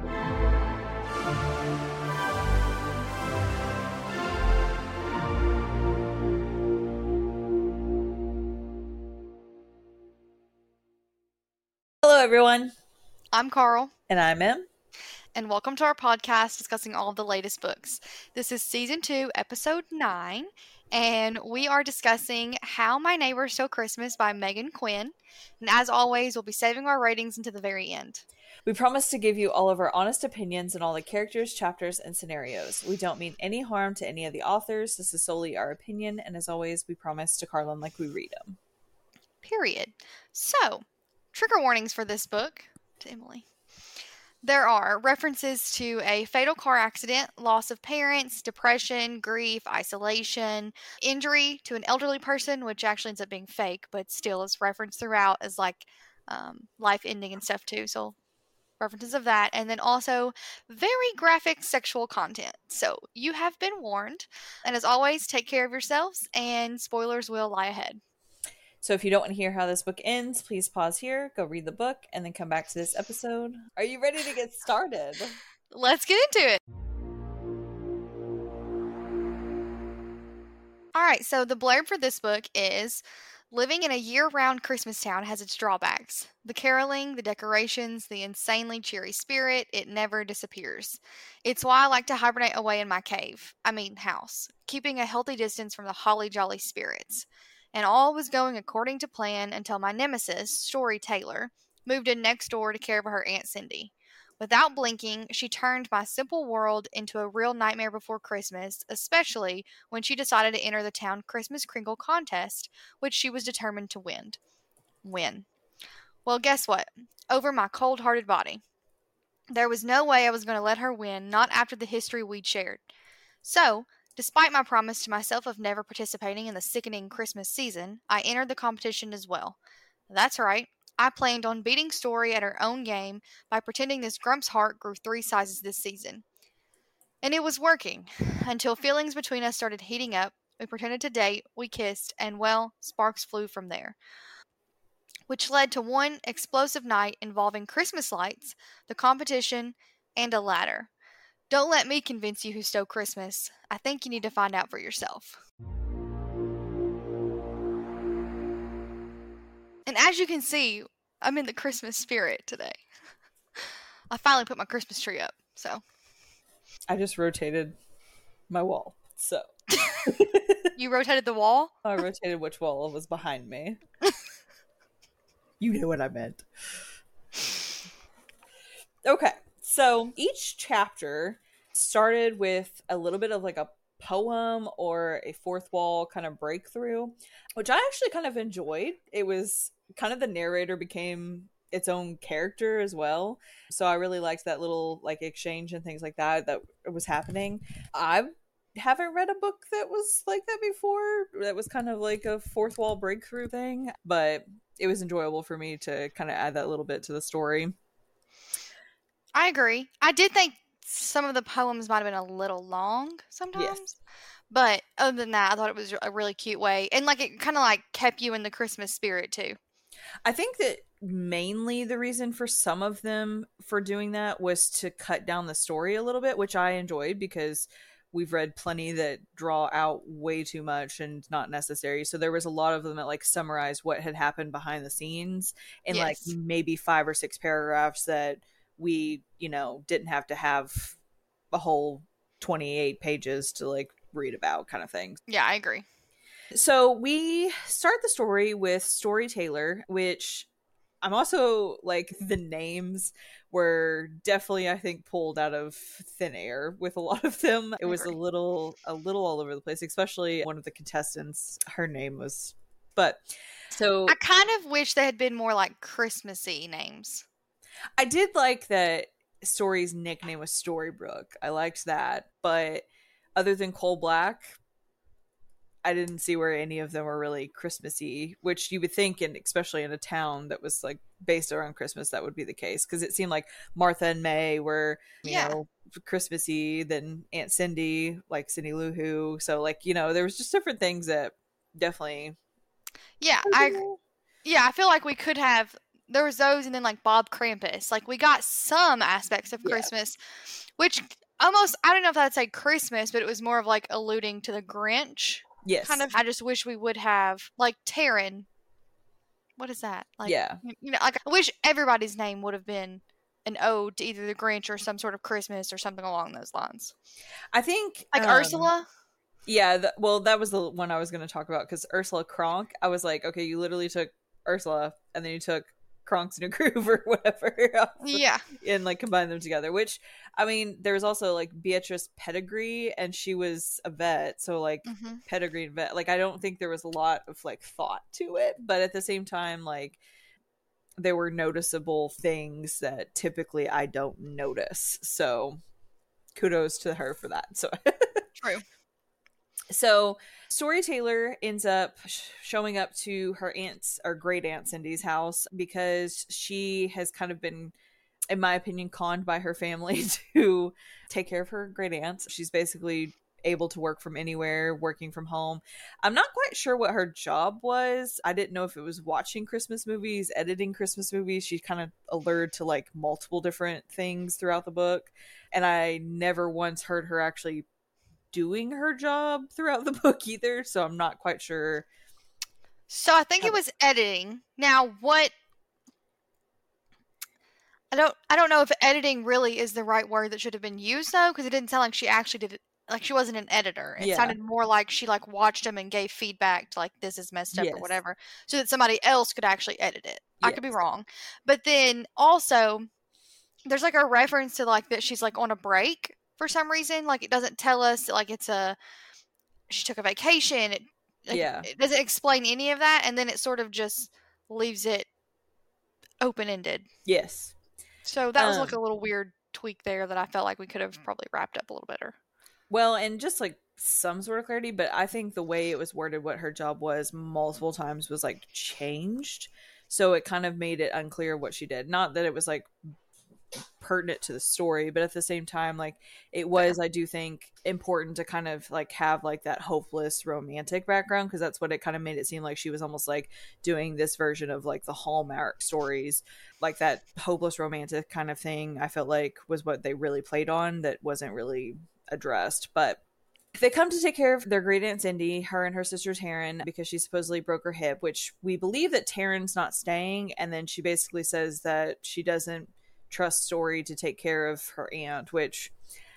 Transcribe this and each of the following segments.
Hello, everyone. I'm Carl, And I'm Em. and welcome to our podcast discussing all of the latest books. This is Season 2, Episode 9, and we are discussing How My Neighbor Stole Christmas by Megan Quinn. And as always, we'll be saving our ratings until the very end. We promise to give you all of our honest opinions on all the characters, chapters, and scenarios. We don't mean any harm to any of the authors. This is solely our opinion, and as always, we promise to card them like we read them. Period. So, trigger warnings for this book to Emily. There are references to a fatal car accident, loss of parents, depression, grief, isolation, injury to an elderly person, which actually ends up being fake, but still is referenced throughout as like life ending and stuff too. So references of that, and then also very graphic sexual content. So you have been warned. And as always, take care of yourselves, and spoilers will lie ahead. So if you don't want to hear how this book ends, please pause here, go read the book, and then come back to this episode. Are you ready to get started? Let's get into it. All right, so the blurb for this book is: living in a year-round Christmas town has its drawbacks. The caroling, the decorations, the insanely cheery spirit, it never disappears. It's why I like to hibernate away in my house, keeping a healthy distance from the holly jolly spirits. And all was going according to plan until my nemesis, Story Taylor, moved in next door to care for her Aunt Cindy. Without blinking, she turned my simple world into a real nightmare before Christmas, especially when she decided to enter the town Christmas Kringle contest, which she was determined to win. Well, guess what? Over my cold-hearted body. There was no way I was going to let her win, not after the history we'd shared. So, despite my promise to myself of never participating in the sickening Christmas season, I entered the competition as well. That's right. I planned on beating Story at her own game by pretending this Grump's heart grew 3 sizes this season. And it was working, until feelings between us started heating up. We pretended to date, we kissed, and well, sparks flew from there. Which led to one explosive night involving Christmas lights, the competition, and a ladder. Don't let me convince you who stole Christmas. I think you need to find out for yourself. And as you can see, I'm in the Christmas spirit today. I finally put my Christmas tree up, so. I just rotated my wall, so. You rotated the wall? I rotated which wall was behind me. You know what I meant. Okay, so each chapter started with a little bit of like a poem or a fourth wall kind of breakthrough, which I actually kind of enjoyed. It was kind of the narrator became its own character as well. So I really liked that little like exchange and things like that was happening. I haven't read a book that was like that before. That was kind of like a fourth wall breakthrough thing, but it was enjoyable for me to kind of add that little bit to the story. I agree. I did think some of the poems might have been a little long sometimes. Yes. But other than that, I thought it was a really cute way. And like it kind of like kept you in the Christmas spirit too. I think that mainly the reason for some of them for doing that was to cut down the story a little bit, which I enjoyed because we've read plenty that draw out way too much and not necessary. So there was a lot of them that like summarize what had happened behind the scenes in like maybe 5 or 6 paragraphs that we, didn't have to have a whole 28 pages to like read about kind of thing. Yeah, I agree. So we start the story with Story Taylor, which I'm also like the names were definitely, I think, pulled out of thin air with a lot of them. It was a little all over the place, especially one of the contestants. Her name was, but so I kind of wish they had been more like Christmassy names. I did like that Story's nickname was Storybrooke. I liked that, but other than Coal Black, I didn't see where any of them were really Christmassy, which you would think, and especially in a town that was like based around Christmas, that would be the case. Because it seemed like Martha and May were, you know, Christmassy, then Aunt Cindy, like Cindy Lou Who. So like, there was just different things that definitely. Yeah, I feel like we could have there was those, and then like Bob Krampus. Like we got some aspects of Yeah. Christmas, which almost, I don't know if I'd say Christmas, but it was more of like alluding to the Grinch. Yes. Kind of. I just wish we would have like Taryn. What is that? Like, Yeah. you know, like I wish everybody's name would have been an ode to either the Grinch or some sort of Christmas or something along those lines. I think Like Ursula. Yeah, well, that was the one I was going to talk about because Ursula Kronk, I was like, okay, you literally took Ursula and then you took Kronk's New Groove or whatever, Yeah. and like combined them together. Which, I mean, there was also like Beatrice Pettigrew, and she was a vet, so like pedigree vet. Like, I don't think there was a lot of like thought to it, but at the same time, like there were noticeable things that typically I don't notice. So kudos to her for that. So True. So Storyteller ends up showing up to her aunt's or great aunt Cindy's house because she has kind of been, in my opinion, conned by her family to take care of her great aunt. She's basically able to work from anywhere, working from home. I'm not quite sure what her job was. I didn't know if it was watching Christmas movies, editing Christmas movies. She kind of allured to like multiple different things throughout the book. And I never once heard her actually doing her job throughout the book either, so I'm not quite sure. So I think it was editing. Now what I don't know if editing really is the right word that should have been used though, because it didn't sound like she actually did it. Like she wasn't an editor. It sounded more like she like watched them and gave feedback to like this is messed up or whatever, so that somebody else could actually edit it. I could be wrong, but then also there's like a reference to like that she's like on a break for some reason. Like it doesn't tell us like she took a vacation. It doesn't explain any of that, and then it sort of just leaves it open-ended. Yes. So that was like a little weird tweak there that I felt like we could have probably wrapped up a little better. Well, and just like some sort of clarity, but I think the way it was worded, what her job was multiple times was like changed. So it kind of made it unclear what she did. Not that it was like pertinent to the story, but at the same time, like it was, I do think, important to kind of like have like that hopeless romantic background, because that's what it kind of made it seem like she was almost like doing this version of like the Hallmark stories, like that hopeless romantic kind of thing. I felt like was what they really played on that wasn't really addressed. But they come to take care of their great aunt Cindy, her and her sister Taryn, because she supposedly broke her hip, which we believe that Taryn's not staying, and then she basically says that she doesn't trust Story to take care of her aunt, which,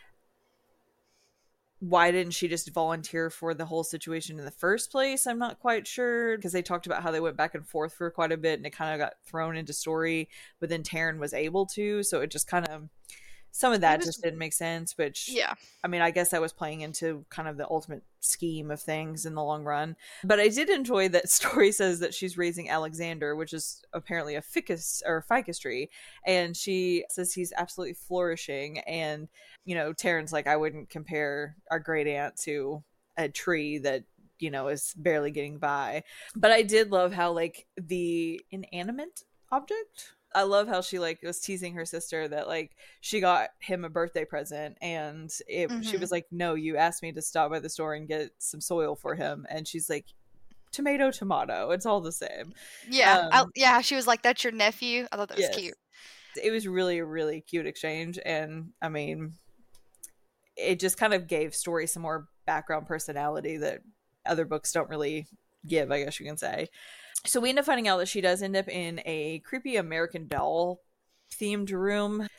why didn't she just volunteer for the whole situation in the first place? I'm not quite sure, because they talked about how they went back and forth for quite a bit and it kind of got thrown into Story, but then Taryn was able to, so it just kind of, some of that just didn't make sense, which, I mean, I guess that was playing into kind of the ultimate scheme of things in the long run. But I did enjoy that Story says that she's raising Alexander, which is apparently a ficus tree, and she says he's absolutely flourishing. And, you know, Taryn's like, I wouldn't compare our great aunt to a tree that, you know, is barely getting by. But I did love how, like, the inanimate object, I love how she like was teasing her sister that like she got him a birthday present, and she was like, no, you asked me to stop by the store and get some soil for him, and she's like, tomato, it's all the same. She was like, that's your nephew. I thought that was cute. It was really a really cute exchange, and I mean, it just kind of gave Story some more background personality that other books don't really give, I guess you can say. So we end up finding out that she does end up in a creepy American Doll themed room.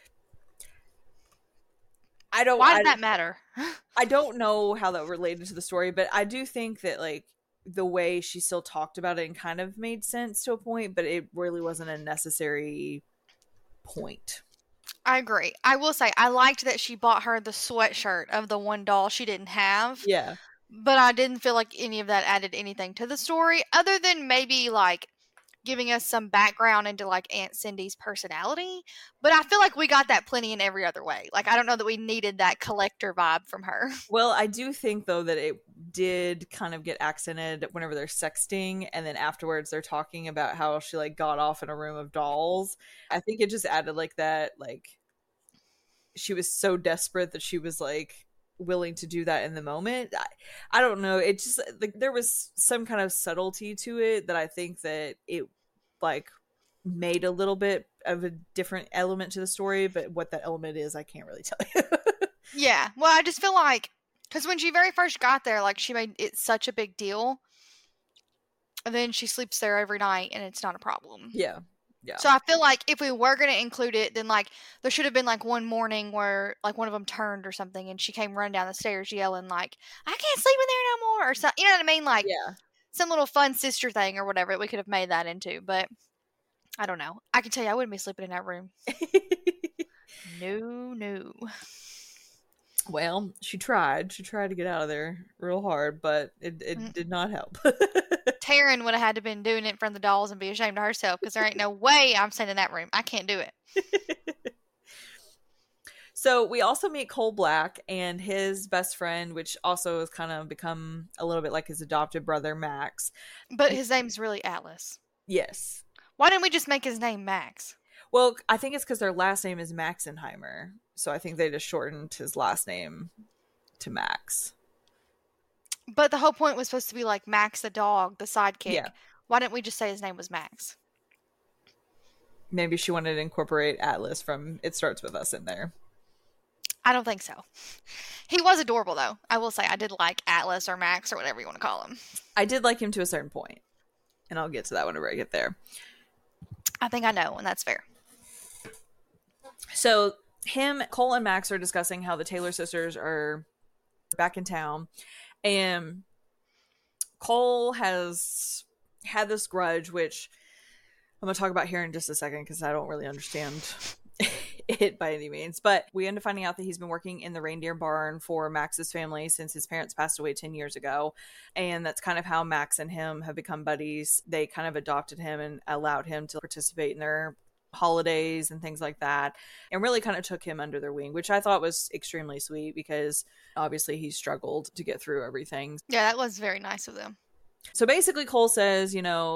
Why does that matter? I don't know how that related to the story, but I do think that like the way she still talked about it and kind of made sense to a point, but it really wasn't a necessary point. I agree. I will say I liked that she bought her the sweatshirt of the one doll she didn't have. Yeah. But I didn't feel like any of that added anything to the story, other than maybe like giving us some background into like Aunt Cindy's personality. But I feel like we got that plenty in every other way. Like I don't know that we needed that collector vibe from her. Well, I do think though that it did kind of get accented whenever they're sexting, and then afterwards they're talking about how she like got off in a room of dolls. I think it just added like that, like she was so desperate that she was like willing to do that in the moment. I don't know, it just like there was some kind of subtlety to it that I think that it like made a little bit of a different element to the story, but what that element is, I can't really tell you. Yeah. Well, I just feel like, because when she very first got there, like, she made it such a big deal. And then she sleeps there every night and it's not a problem. Yeah. Yeah. So I feel like if we were going to include it, then, like, there should have been, like, one morning where, like, one of them turned or something and she came running down the stairs yelling, like, I can't sleep in there no more, or something. You know what I mean? Like, yeah. some little fun sister thing or whatever that we could have made that into. But I don't know. I can tell you I wouldn't be sleeping in that room. No. Well, she tried. She tried to get out of there real hard, but it did not help. Taryn would have had to been doing it in front of the dolls and be ashamed of herself, because there ain't no way I'm staying in that room. I can't do it. So we also meet Cole Black and his best friend, which also has kind of become a little bit like his adopted brother, Max. But his name's really Atlas. Yes. Why didn't we just make his name Max? Well, I think it's because their last name is Maxenheimer. So I think they just shortened his last name to Max. But the whole point was supposed to be like Max the dog, the sidekick. Yeah. Why didn't we just say his name was Max? Maybe she wanted to incorporate Atlas from It Starts With Us in there. I don't think so. He was adorable, though. I will say I did like Atlas or Max or whatever you want to call him. I did like him to a certain point, and I'll get to that whenever I get there. I think I know, and that's fair. So Cole and Max are discussing how the Taylor sisters are back in town, and Cole has had this grudge, which I'm going to talk about here in just a second because I don't really understand it by any means. But we end up finding out that he's been working in the reindeer barn for Max's family since his parents passed away 10 years ago. And that's kind of how Max and him have become buddies. They kind of adopted him and allowed him to participate in their holidays and things like that, and really kind of took him under their wing, which I thought was extremely sweet because obviously he struggled to get through everything. Yeah, that was very nice of them. So basically Cole says,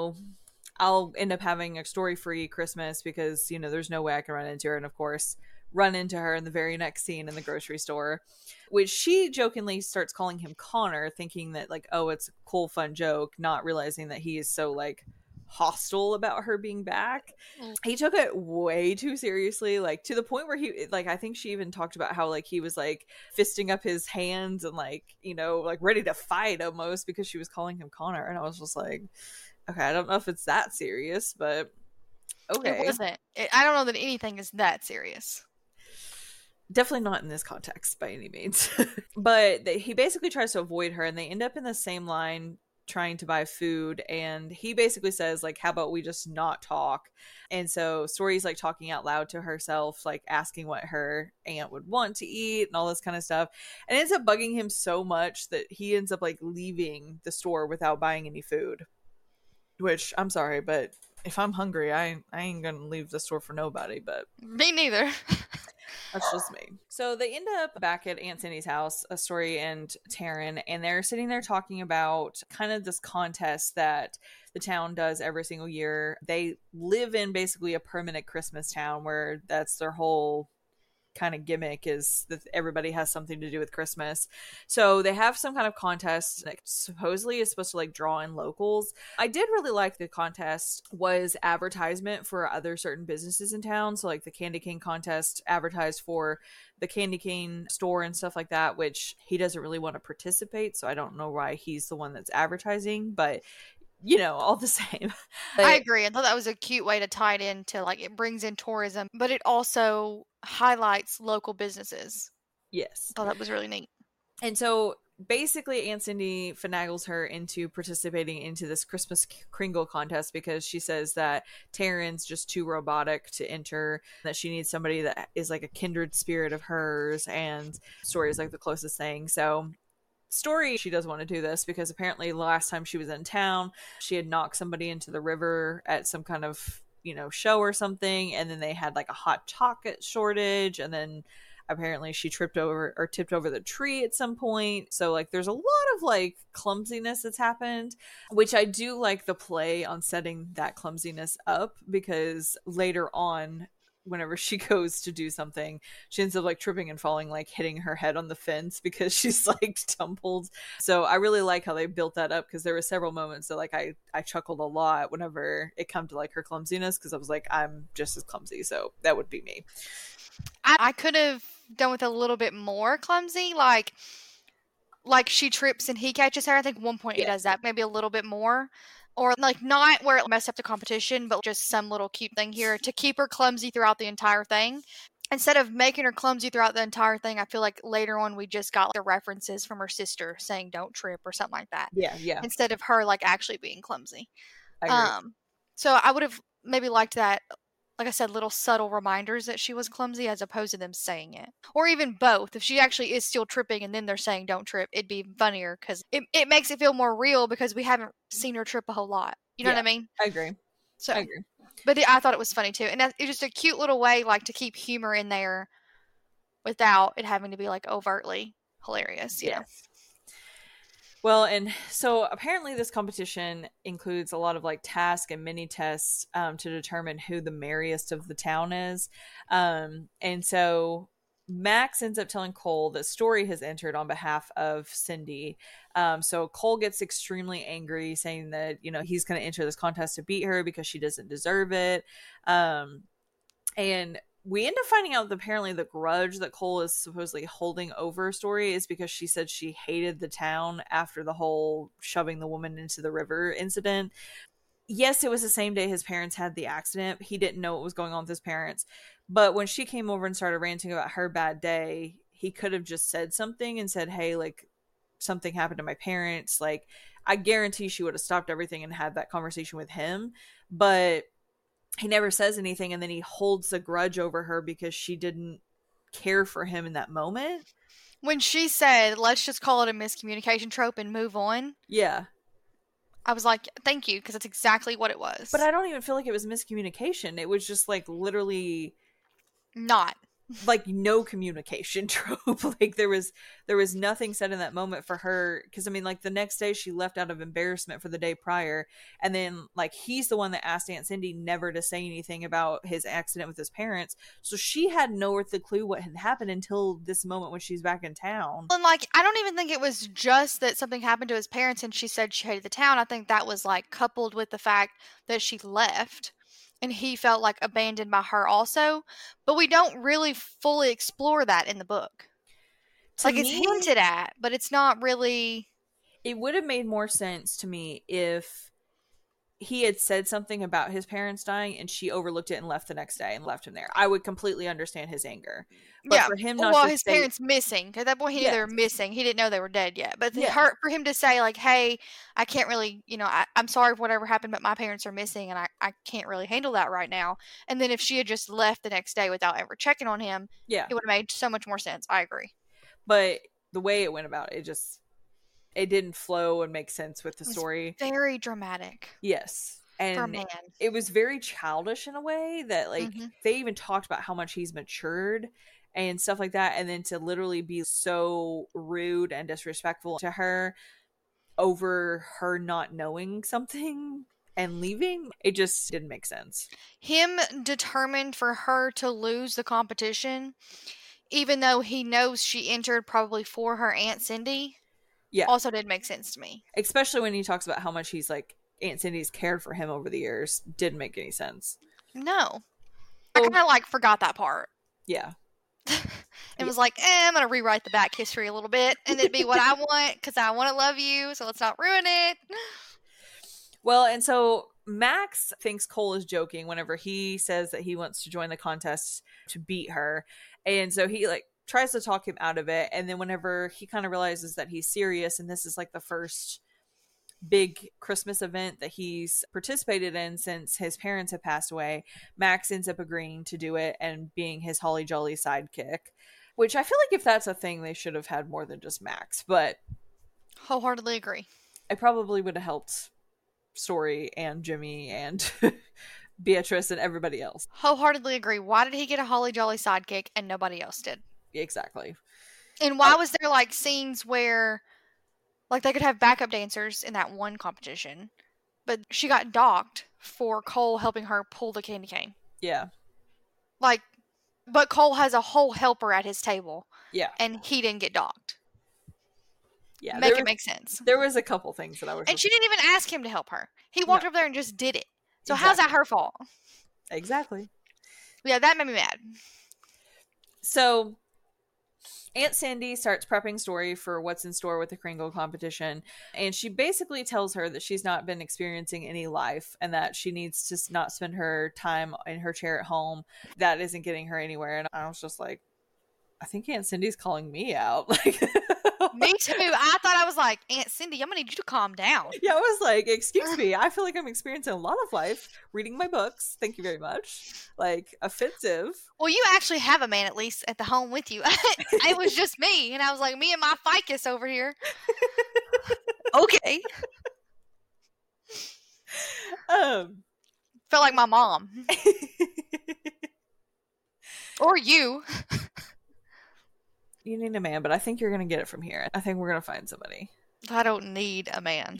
I'll end up having a story-free Christmas because, there's no way I can run into her. And of course, run into her in the very next scene in the grocery store, which she jokingly starts calling him Connor, thinking that, like, oh, it's a cool, fun joke, not realizing that he is so, like, hostile about her being back. He took it way too seriously, like, to the point where he, like, I think she even talked about how, like, he was, like, fisting up his hands and, like, like, ready to fight almost because she was calling him Connor. And I was just like, okay, I don't know if it's that serious, but okay. It wasn't. I don't know that anything is that serious. Definitely not in this context by any means. But he basically tries to avoid her, and they end up in the same line trying to buy food, and he basically says, like, how about we just not talk? And so Story's, like, talking out loud to herself, like, asking what her aunt would want to eat and all this kind of stuff, and it ends up bugging him so much that he ends up, like, leaving the store without buying any food. Which, I'm sorry, but if I'm hungry, I ain't gonna leave the store for nobody. But me neither. That's just me. So they end up back at Aunt Cindy's house, Story and Taryn, and they're sitting there talking about kind of this contest that the town does every single year. They live in basically a permanent Christmas town where that's their whole kind of gimmick, is that everybody has something to do with Christmas. So they have some kind of contest that supposedly is supposed to, like, draw in locals. I did really like the contest was advertisement for other certain businesses in town. So, like, the Candy Cane contest advertised for the Candy Cane store and stuff like that, which he doesn't really want to participate. So I don't know why he's the one that's advertising, but all the same. I agree. I thought that was a cute way to tie it into, like, it brings in tourism, but it also highlights local businesses. Yes. I thought that was really neat. And so basically Aunt Cindy finagles her into participating into this Christmas Kringle contest because she says that Taryn's just too robotic to enter, that she needs somebody that is like a kindred spirit of hers, and Story is like the closest thing. So Story, she does want to do this because apparently the last time she was in town, she had knocked somebody into the river at some kind of, show or something, and then they had like a hot chocolate shortage, and then apparently she tipped over the tree at some point. So, like, there's a lot of, like, clumsiness that's happened, which I do like the play on setting that clumsiness up, because later on whenever she goes to do something, she ends up like tripping and falling, like hitting her head on the fence because she's like tumbled. So I really like how they built that up, because there were several moments that like I chuckled a lot whenever it come to like her clumsiness, because I was like, I'm just as clumsy, so that would be me. I could have done with a little bit more clumsy, like she trips and he catches her. I think one point he does that, maybe a little bit more. Or like not where it messed up the competition, but just some little cute thing here to keep her clumsy throughout the entire thing. Instead of making her clumsy throughout the entire thing, I feel like later on we just got like, the references from her sister saying don't trip or something like that. Yeah. Instead of her like actually being clumsy. I agree. So I would have maybe liked that, like I said, little subtle reminders that she was clumsy as opposed to them saying it. Or even both. If she actually is still tripping and then they're saying don't trip, it'd be funnier because it makes it feel more real because we haven't seen her trip a whole lot. You know what I mean? I agree. So, I agree. But I thought it was funny too. And it's just a cute little way like to keep humor in there without it having to be like overtly hilarious, you know? Well, and so apparently this competition includes a lot of like tasks and mini tests to determine who the merriest of the town is. And so Max ends up telling Cole that Story has entered on behalf of Cindy. So Cole gets extremely angry, saying that, you know, he's going to enter this contest to beat her because she doesn't deserve it. And we end up finding out that apparently the grudge that Cole is supposedly holding over Story is because she said she hated the town after the whole shoving the woman into the river incident. Yes, it was the same day his parents had the accident. He didn't know what was going on with his parents. But when she came over and started ranting about her bad day, he could have just said something and said, hey, like, something happened to my parents. Like, I guarantee she would have stopped everything and had that conversation with him. But he never says anything, and then he holds a grudge over her because she didn't care for him in that moment. When she said, let's just call it a miscommunication trope and move on. Yeah. I was like, thank you, because that's exactly what it was. But I don't even feel like it was miscommunication. It was just like literally not. Like no communication trope. Like there was nothing said in that moment for her, because I mean, like the next day she left out of embarrassment for the day prior, and then like he's the one that asked Aunt Cindy never to say anything about his accident with his parents, so she had no earthly clue what had happened until this moment when she's back in town. And like I don't even think it was just that something happened to his parents and she said she hated the town. I think that was like coupled with the fact that she left and he felt like abandoned by her also, but we don't really fully explore that in the book. Like it's hinted at, but it's not really. It would have made more sense to me if he had said something about his parents dying and she overlooked it and left the next day and left him there. I would completely understand his anger. But for him not to his say, parents missing, because at that point he knew they were missing. He didn't know they were dead yet. But for him to say like, hey, I can't really, you know, I'm sorry for whatever happened, but my parents are missing and I can't really handle that right now. And then if she had just left the next day without ever checking on him, it would have made so much more sense. I agree. But the way it went about it didn't flow and make sense with the story. Very dramatic. Yes. And for a man. It was very childish in a way that like they even talked about how much he's matured and stuff like that, and then to literally be so rude and disrespectful to her over her not knowing something and leaving, it just didn't make sense. Him determined for her to lose the competition, even though he knows she entered probably for her Aunt Cindy, also didn't make sense to me. Especially when he talks about how much he's like, Aunt Cindy's cared for him over the years. Didn't make any sense. No. I kind of like forgot that part. Yeah. It was like, I'm going to rewrite the back history a little bit and it'd be what I want because I want to love you, so let's not ruin it. Well, and so Max thinks Cole is joking whenever he says that he wants to join the contest to beat her. And so he like tries to talk him out of it. And then whenever he kind of realizes that he's serious and this is like the first big Christmas event that he's participated in since his parents have passed away, Max ends up agreeing to do it and being his holly jolly sidekick, which I feel like if that's a thing, they should have had more than just Max, but wholeheartedly agree. It probably would have helped Story and Jimmy and Beatrice and everybody else. Wholeheartedly agree. Why did he get a holly jolly sidekick and nobody else did? Exactly. And why was there like scenes where like they could have backup dancers in that one competition, but she got docked for Cole helping her pull the candy cane? Yeah. Like, but Cole has a whole helper at his table. Yeah. And he didn't get docked. Yeah. Make it make sense. There was a couple things that I was And she didn't even ask him to help her. He walked over there and just did it. So how's that her fault? Exactly. Yeah, that made me mad. So Aunt Cindy starts prepping Story for what's in store with the Kringle competition, and she basically tells her that she's not been experiencing any life and that she needs to not spend her time in her chair at home. That isn't getting her anywhere. And I was just like, I think Aunt Cindy's calling me out. Like, me too. I thought, I was like, Aunt Cindy, I'm gonna need you to calm down. Yeah, I was like, excuse me, I feel like I'm experiencing a lot of life reading my books. Thank you very much. Like, offensive. Well, you actually have a man at least at the home with you. It was just me, and I was like, me and my ficus over here. Okay. Felt like my mom. Or you. You need a man, but I think you're going to get it from here. I think we're going to find somebody. I don't need a man.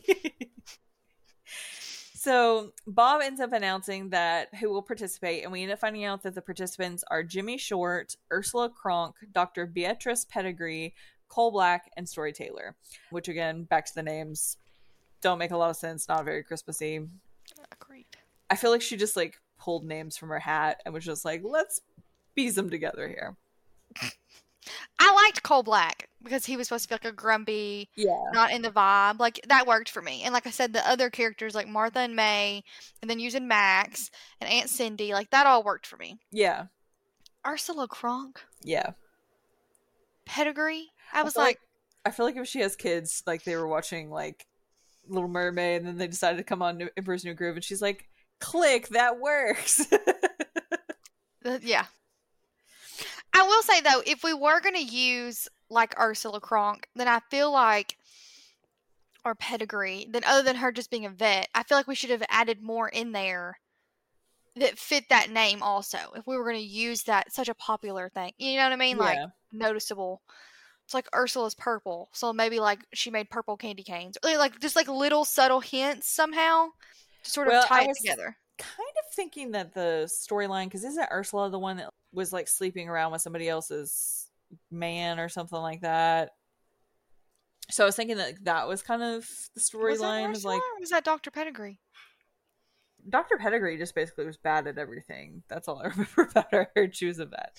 So Bob ends up announcing that who will participate, and we end up finding out that the participants are Jimmy Short, Ursula Cronk, Dr. Beatrice Pettigrew, Cole Black, and Story Taylor. Which, again, back to the names, don't make a lot of sense. Not very Christmassy. Agreed. I feel like she just like pulled names from her hat and was just like, let's piece them together here. I liked Cole Black because he was supposed to be like a grumpy, not in the vibe. Like, that worked for me. And like I said, the other characters like Martha and May, and then using Max and Aunt Cindy, like that all worked for me. Yeah. Ursula Cronk? Yeah. Pettigrew? I feel like if she has kids, like they were watching like Little Mermaid and then they decided to come on Emperor's New Groove and she's like, click, that works. Yeah. I will say, though, if we were going to use, like, Ursula Cronk, then I feel like, or Pettigrew, then other than her just being a vet, I feel like we should have added more in there that fit that name also, if we were going to use that, such a popular thing. You know what I mean? Yeah. Like, noticeable. It's like Ursula's purple, so maybe, like, she made purple candy canes. Like, just, like, little subtle hints somehow to sort of tie it together. Kind of thinking that the storyline, because isn't Ursula the one that was like sleeping around with somebody else's man or something like that? So I was thinking that was kind of the storyline. Was like, or was that Dr. Pettigrew? Dr. Pettigrew just basically was bad at everything. That's all I remember about her. She was a vet.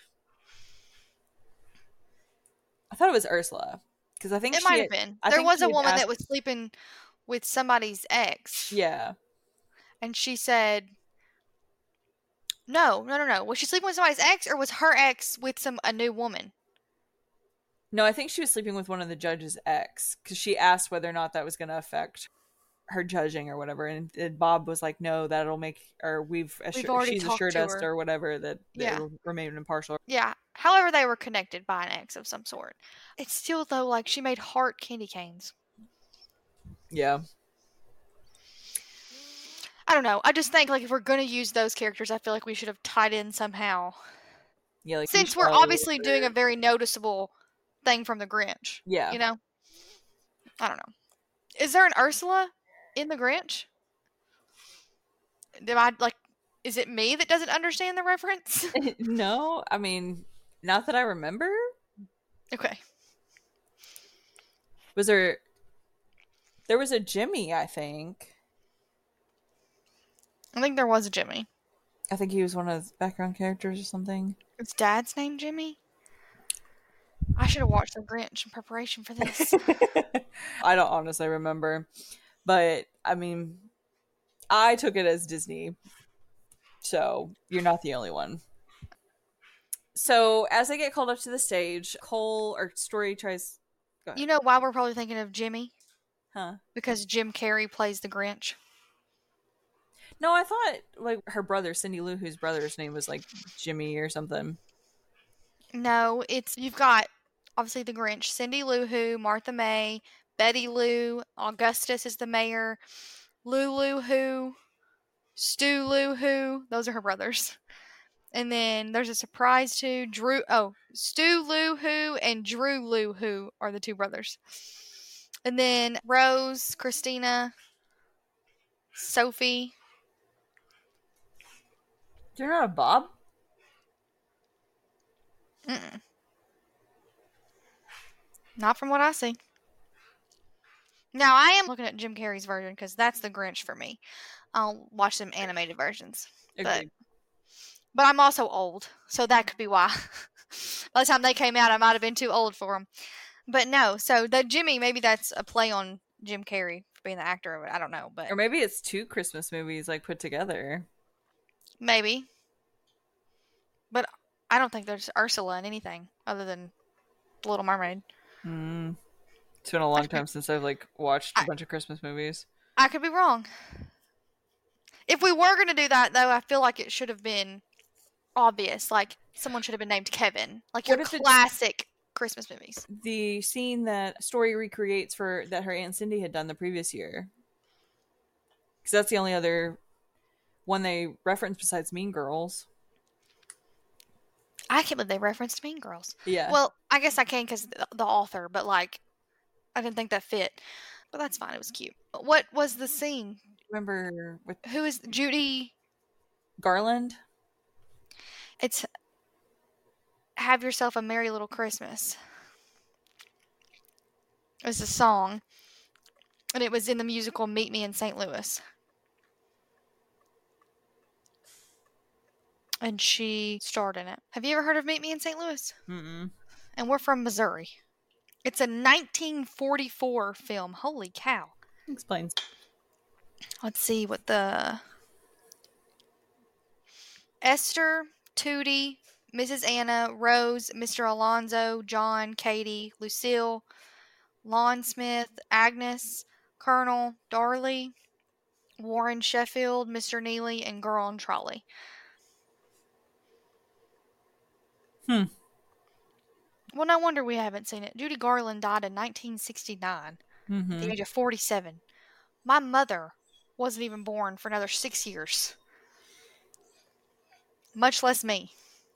I thought it was Ursula because I think it might have been. There was a woman that was sleeping with somebody's ex. Yeah. And she said, no. Was she sleeping with somebody's ex, or was her ex with a new woman? No, I think she was sleeping with one of the judge's ex, because she asked whether or not that was going to affect her judging or whatever. And Bob was like, no, that'll make, or she's assured us or whatever that it will remain impartial. Yeah. However, they were connected by an ex of some sort. It's still, though, like she made heart candy canes. Yeah. I don't know. I just think, like, if we're going to use those characters, I feel like we should have tied in somehow. Yeah, like, since we're obviously doing a very noticeable thing from the Grinch. Yeah. You know? I don't know. Is there an Ursula in the Grinch? Is it me that doesn't understand the reference? No, I mean, not that I remember. Okay. There was a Jimmy, I think. I think there was a Jimmy. I think he was one of the background characters or something. Is Dad's name Jimmy? I should have watched The Grinch in preparation for this. I don't honestly remember. But, I mean, I took it as Disney. So, you're not the only one. So, as they get called up to the stage, Story tries... You know why we're probably thinking of Jimmy? Huh? Because Jim Carrey plays the Grinch. No, I thought, like, her brother, Cindy Lou, whose brother's name was, like, Jimmy or something. No, you've got, obviously, the Grinch, Cindy Lou Who, Martha May, Betty Lou, Augustus is the mayor, Lulu Who, Stu Lou Who, those are her brothers. And then there's a surprise too, Stu Lou Who and Drew Lou Who are the two brothers. And then Rose, Christina, Sophie. You're not a Bob? Mm-mm. Not from what I see. Now, I am looking at Jim Carrey's version because that's the Grinch for me. I'll watch some animated versions. Agreed. But I'm also old, so that could be why. By the time they came out, I might have been too old for them. But no, so the Jimmy, maybe that's a play on Jim Carrey for being the actor of it. I don't know, but Or maybe it's 2 Christmas movies like put together. maybe. But I don't think there's Ursula in anything other than The Little Mermaid. It's been a long time since I've like watched a bunch of Christmas movies. I could be wrong. If we were going to do that, though, I feel like it should have been obvious. Like, someone should have been named Kevin. Like your classic Christmas movies. The scene that Story recreates for that her Aunt Cindy had done the previous year. Because that's the only other one they reference besides Mean Girls. I can't believe they referenced Mean Girls. Yeah. Well, I guess I can because the author, but like, I didn't think that fit. But that's fine. It was cute. What was the scene? Remember with Who is Judy Garland? It's Have Yourself a Merry Little Christmas. It was a song. And it was in the musical Meet Me in St. Louis. And she starred in it. Have you ever heard of Meet Me in St. Louis? Mm-mm. And we're from Missouri. It's a 1944 film. Holy cow. Explains. Let's see what the... Esther, Tootie, Mrs. Anna, Rose, Mr. Alonzo, John, Katie, Lucille, Lon Smith, Agnes, Colonel, Darley, Warren Sheffield, Mr. Neely, and Girl on Trolley. Well, no wonder we haven't seen it. Judy Garland died in 1969 at the age of 47. My mother wasn't even born for another 6 years. Much less me.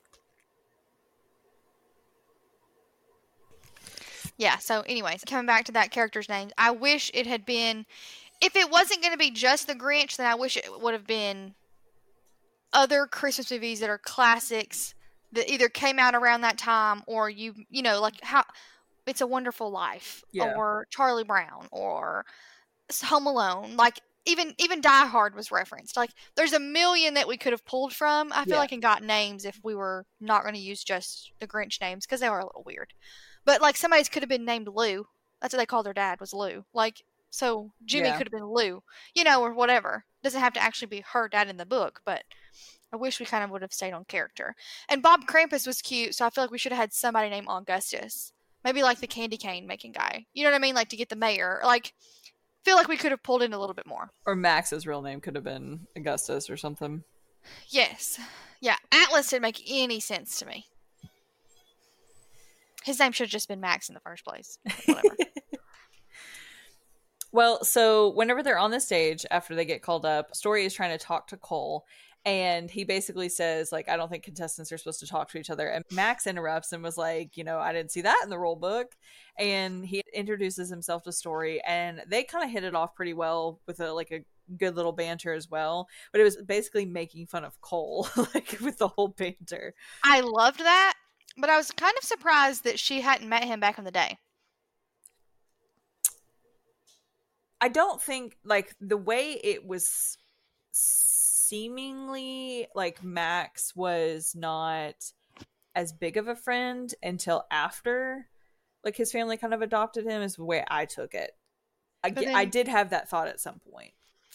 Yeah, so anyways, coming back to that character's name, I wish it had been... If it wasn't going to be just The Grinch, then I wish it would have been other Christmas movies that are classics that either came out around that time or you know, like how It's a Wonderful Life or Charlie Brown or Home Alone. Like even Die Hard was referenced. Like there's a million that we could have pulled from. I feel like and got names if we were not going to use just the Grinch names because they are a little weird. But like somebody's could have been named Lou. That's what they called their dad was Lou. Like so Jimmy could have been Lou, you know, or whatever. Doesn't have to actually be her dad in the book, but I wish we kind of would have stayed on character. And Bob Krampus was cute, so I feel like we should have had somebody named Augustus. Maybe like the candy cane making guy. You know what I mean? Like to get the mayor. Like, feel like we could have pulled in a little bit more. Or Max's real name could have been Augustus or something. Yes. Yeah, Atlas didn't make any sense to me. His name should have just been Max in the first place. Whatever. Well, so whenever they're on the stage after they get called up, Story is trying to talk to Cole. And he basically says, like, I don't think contestants are supposed to talk to each other. And Max interrupts and was like, you know, I didn't see that in the rule book. And he introduces himself to Story. And they kind of hit it off pretty well with a good little banter as well. But it was basically making fun of Cole, like, with the whole banter. I loved that. But I was kind of surprised that she hadn't met him back in the day. I don't think, like, the way it was seemingly like Max was not as big of a friend until after like his family kind of adopted him is the way I took it. I did have that thought at some point.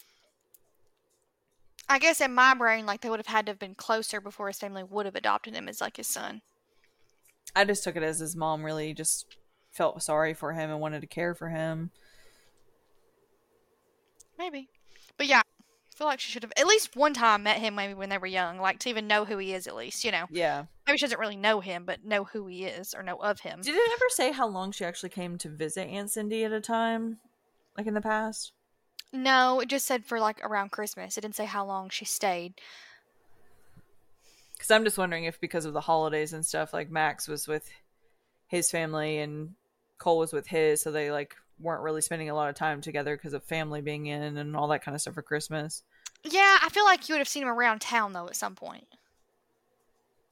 I guess in my brain, like they would have had to have been closer before his family would have adopted him as like his son. I just took it as his mom really just felt sorry for him and wanted to care for him. Maybe. But yeah, I feel like she should have at least one time met him maybe when they were young, like to even know who he is at least, you know. Yeah. Maybe she doesn't really know him, but know who he is or know of him. Did it ever say how long she actually came to visit Aunt Cindy at a time? Like in the past? No, it just said for like around Christmas. It didn't say how long she stayed. Because I'm just wondering if because of the holidays and stuff, like Max was with his family and Cole was with his, so they like weren't really spending a lot of time together because of family being in and all that kind of stuff for Christmas. Yeah, I feel like you would have seen him around town though at some point.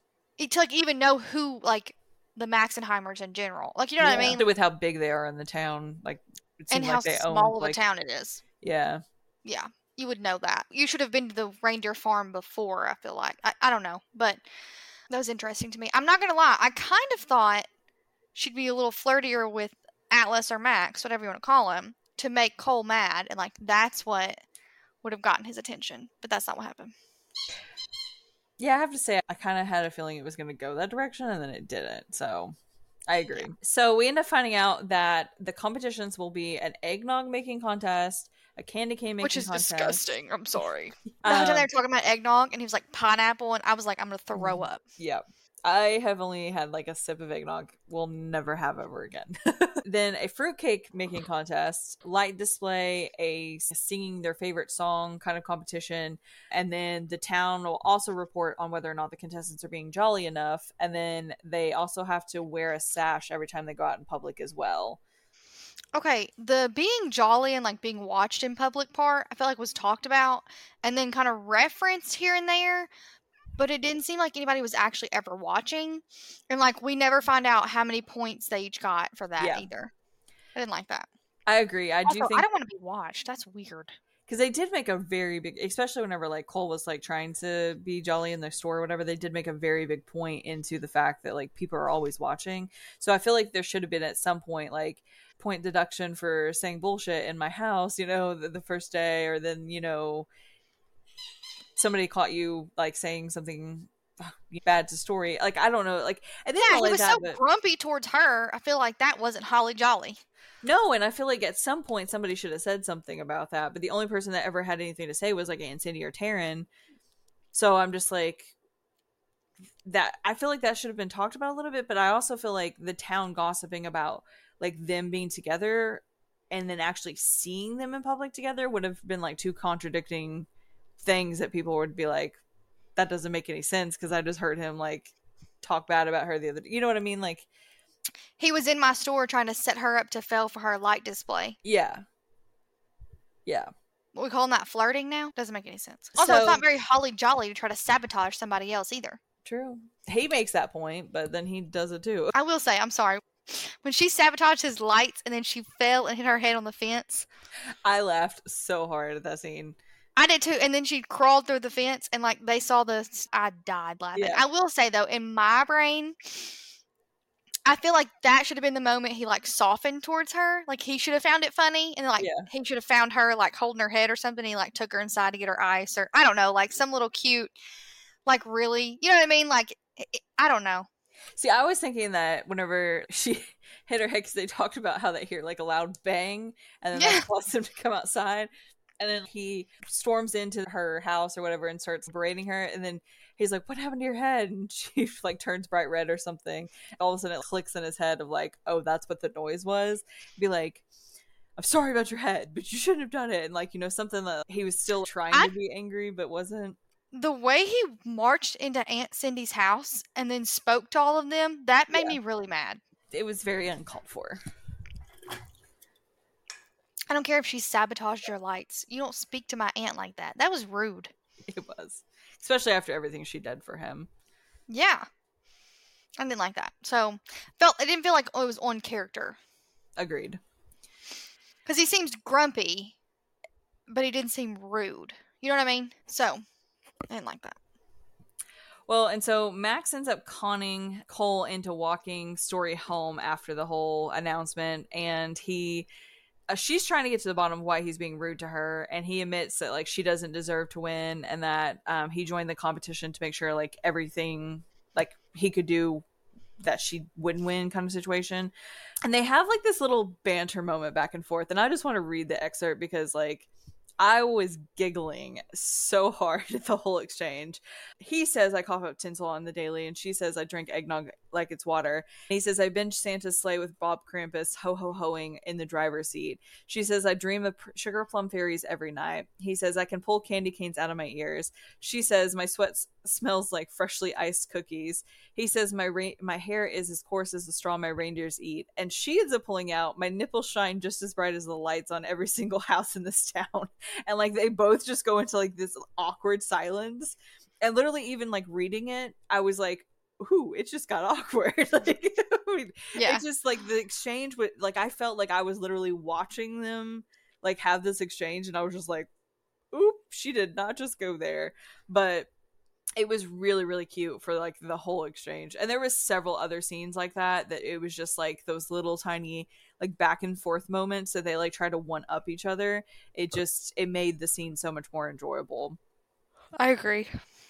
to like even know who like the Maxenheimers in general. Like, you know what I mean? With how big they are in the town, like it And seemed how like they small owned of a like town it is. yeah. Yeah, you would know that. You should have been to the reindeer farm before, I feel like. I don't know, but that was interesting to me. I'm not going to lie. I kind of thought she'd be a little flirtier with Atlas or Max, whatever you want to call him, to make Cole mad. And, like, that's what would have gotten his attention. But that's not what happened. Yeah, I have to say, I kind of had a feeling it was going to go that direction, and then it didn't. So I agree. Yeah. So we end up finding out that the competitions will be an eggnog making contest, a candy cane making contest. Which is disgusting. I'm sorry. The whole time they were talking about eggnog, and he was like, pineapple, and I was like, I'm going to throw up. Yep. I have only had like a sip of eggnog. We'll never have ever again. Then a fruitcake making contest, light display, a singing their favorite song kind of competition, and then the town will also report on whether or not the contestants are being jolly enough, and then they also have to wear a sash every time they go out in public as well. Okay, the being jolly and like being watched in public part, I feel like was talked about and then kind of referenced here and there, but it didn't seem like anybody was actually ever watching. And like we never find out how many points they each got for that either. I didn't like that. I agree. I do think I don't want to be watched. That's weird. Because they did make a very big, especially whenever like Cole was like trying to be jolly in the store or whatever, they did make a very big point into the fact that like people are always watching. So I feel like there should have been at some point like point deduction for saying bullshit in my house, you know, the first day, or then, you know, somebody caught you like saying something bad to Story. Like, I don't know. Like, and then he was so grumpy towards her. I feel like that wasn't holly jolly. No, and I feel like at some point somebody should have said something about that, but the only person that ever had anything to say was like Aunt Cindy or Taryn. So I'm just like, that I feel like that should have been talked about a little bit, but I also feel like the town gossiping about like them being together and then actually seeing them in public together would have been like two contradicting things that people would be like, that doesn't make any sense because I just heard him like talk bad about her the other day. You know what I mean? Like, he was in my store trying to set her up to fail for her light display. Yeah. Yeah. What we calling that flirting now? Doesn't make any sense. Also, it's not very holly jolly to try to sabotage somebody else either. True. He makes that point, but then he does it too. I will say, I'm sorry. When she sabotaged his lights and then she fell and hit her head on the fence. I laughed so hard at that scene. I did too. And then she crawled through the fence and like they saw this. I died laughing. Yeah. I will say though, in my brain, I feel like that should have been the moment he like softened towards her. Like he should have found it funny, and like he should have found her like holding her head or something. He like took her inside to get her ice, or I don't know, like some little cute, like really, you know what I mean? Like I don't know. See, I was thinking that whenever she hit her head, because they talked about how they hear like a loud bang, and then that caused him to come outside, and then he storms into her house or whatever and starts berating her, and then he's like, what happened to your head? And she like turns bright red or something. All of a sudden it clicks in his head of like, oh, that's what the noise was. Be like, I'm sorry about your head, but you shouldn't have done it. And like, you know, something that he was still trying to be angry, but wasn't. The way he marched into Aunt Cindy's house and then spoke to all of them, that made me really mad. It was very uncalled for. I don't care if she sabotaged your lights. You don't speak to my aunt like that. That was rude. It was. Especially after everything she did for him. Yeah. I didn't like that. So, it didn't feel like it was on character. Agreed. Because he seems grumpy, but he didn't seem rude. You know what I mean? So, I didn't like that. Well, and so Max ends up conning Cole into walking Story home after the whole announcement, and she's trying to get to the bottom of why he's being rude to her, and he admits that like she doesn't deserve to win, and that he joined the competition to make sure like everything like he could do that she wouldn't win kind of situation. And they have like this little banter moment back and forth, and I just want to read the excerpt because like I was giggling so hard at the whole exchange. He says, I cough up tinsel on the daily, and she says, I drink eggnog like it's water. And he says, I binge Santa's sleigh with Bob Krampus ho-ho-hoing in the driver's seat. She says, I dream of sugar plum fairies every night. He says, I can pull candy canes out of my ears. She says, my sweat smells like freshly iced cookies. He says, my hair is as coarse as the straw my reindeers eat. And she ends up pulling out, my nipples shine just as bright as the lights on every single house in this town. And like they both just go into like this awkward silence. And literally even like reading it, I was like, ooh, it just got awkward. Like, I mean, Yeah. it's just like the exchange with, like, I felt like I was literally watching them like have this exchange, and I was just like, oop, she did not just go there. But it was really, really cute for like the whole exchange. And there was several other scenes like that it was just like those little tiny like back and forth moments that they like try to one up each other. It made the scene so much more enjoyable. I agree.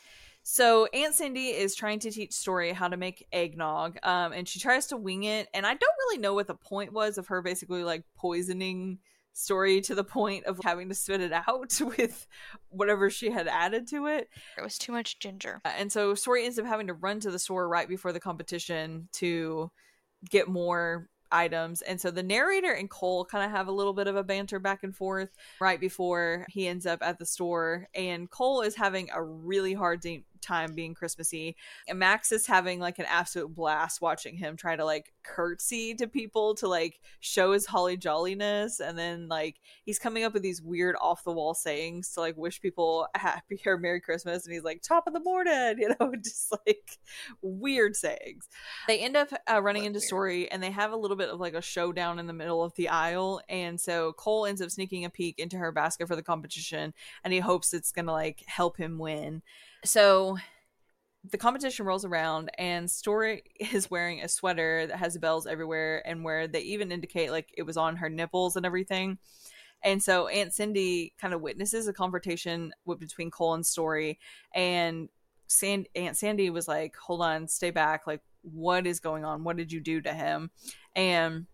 So Aunt Cindy is trying to teach Story how to make eggnog, and she tries to wing it. And I don't really know what the point was of her basically like poisoning Story to the point of having to spit it out with whatever she had added to it. It was too much ginger. And so Story ends up having to run to the store right before the competition to get more items. And so the narrator and Cole kind of have a little bit of a banter back and forth right before he ends up at the store. And Cole is having a really hard time being Christmassy. And Max is having like an absolute blast watching him try to like curtsy to people to like show his holly jolliness. And then like he's coming up with these weird off the wall sayings to like wish people a happy or Merry Christmas. And he's like, top of the morning, you know, just like weird sayings. They end up running into Story, and they have a little bit of like a showdown in the middle of the aisle. And so Cole ends up sneaking a peek into her basket for the competition, and he hopes it's gonna like help him win. So the competition rolls around, and Story is wearing a sweater that has bells everywhere, and where they even indicate like it was on her nipples and everything. And so Aunt Cindy kind of witnesses a confrontation between Cole and Story, and Aunt Sandy was like, hold on, stay back, like what is going on, what did you do to him? And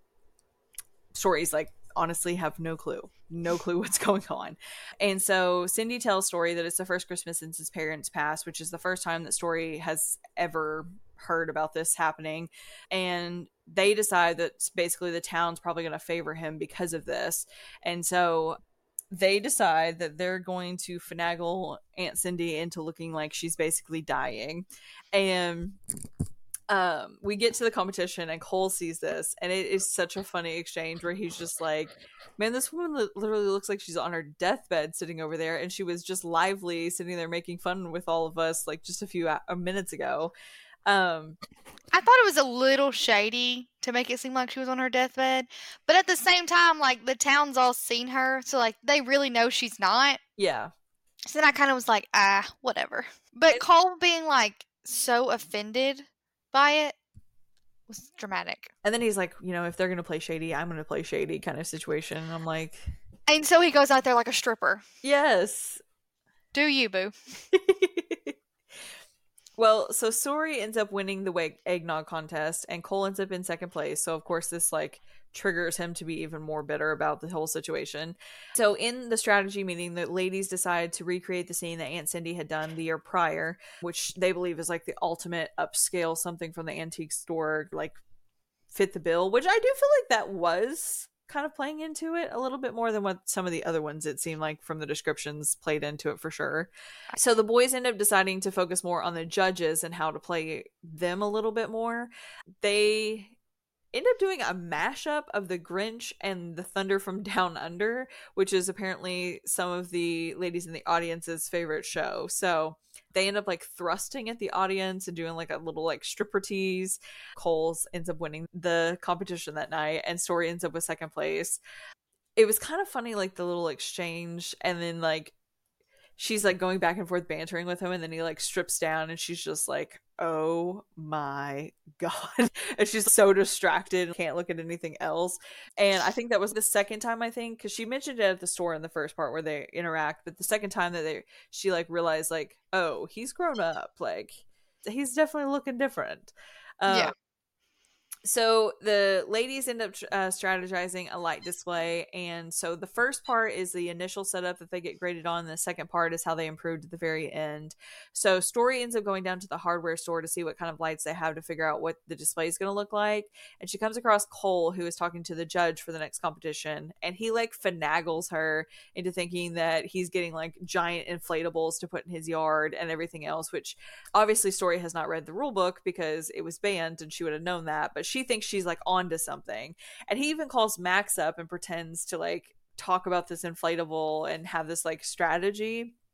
Story's like, honestly have no clue what's going on. And so Cindy tells Story that it's the first Christmas since his parents passed, which is the first time that Story has ever heard about this happening. And they decide that basically the town's probably going to favor him because of this. And so they decide that they're going to finagle Aunt Cindy into looking like she's basically dying. And we get to the competition, and Cole sees this, and it is such a funny exchange where he's just like, man, this woman literally looks like she's on her deathbed sitting over there, and she was just lively sitting there making fun with all of us like just a few minutes ago. I thought it was a little shady to make it seem like she was on her deathbed, but at the same time, like the town's all seen her, so like they really know she's not. Yeah. So then I kind of was like, whatever. But Cole being like so offended by it was dramatic. And then he's like, you know, if they're gonna play shady, I'm gonna play shady kind of situation. And I'm like, and so he goes out there like a stripper. Yes. Do you, boo? Well, so Story ends up winning the eggnog contest, and Cole ends up in second place. So of course this like triggers him to be even more bitter about the whole situation. So in the strategy meeting, the ladies decide to recreate the scene that Aunt Cindy had done the year prior, which they believe is like the ultimate upscale something from the antique store, like fit the bill, which I do feel like that was kind of playing into it a little bit more than what some of the other ones, it seemed like from the descriptions, played into it for sure. So the boys end up deciding to focus more on the judges and how to play them a little bit more. They end up doing a mashup of the Grinch and the Thunder from Down Under, which is apparently some of the ladies in the audience's favorite show. So they end up like thrusting at the audience and doing like a little like stripper tease. Coles ends up winning the competition that night, and Story ends up with second place. It was kind of funny, like the little exchange, and then like she's like going back and forth bantering with him, and then he like strips down, and she's just like, oh my god. And she's so distracted and can't look at anything else. And I think that was the second time, I think, because she mentioned it at the store in the first part where they interact, but the second time that she like realized like, oh, he's grown up, like he's definitely looking different. Yeah. So the ladies end up strategizing a light display. And so the first part is the initial setup that they get graded on. The second part is how they improved at the very end. So Story ends up going down to the hardware store to see what kind of lights they have to figure out what the display is going to look like. And she comes across Cole, who is talking to the judge for the next competition. And he like finagles her into thinking that he's getting like giant inflatables to put in his yard and everything else, which obviously Story has not read the rule book because it was banned and she would have known that. But she thinks she's like onto something. And he even calls Max up and pretends to like talk about this inflatable and have this like strategy.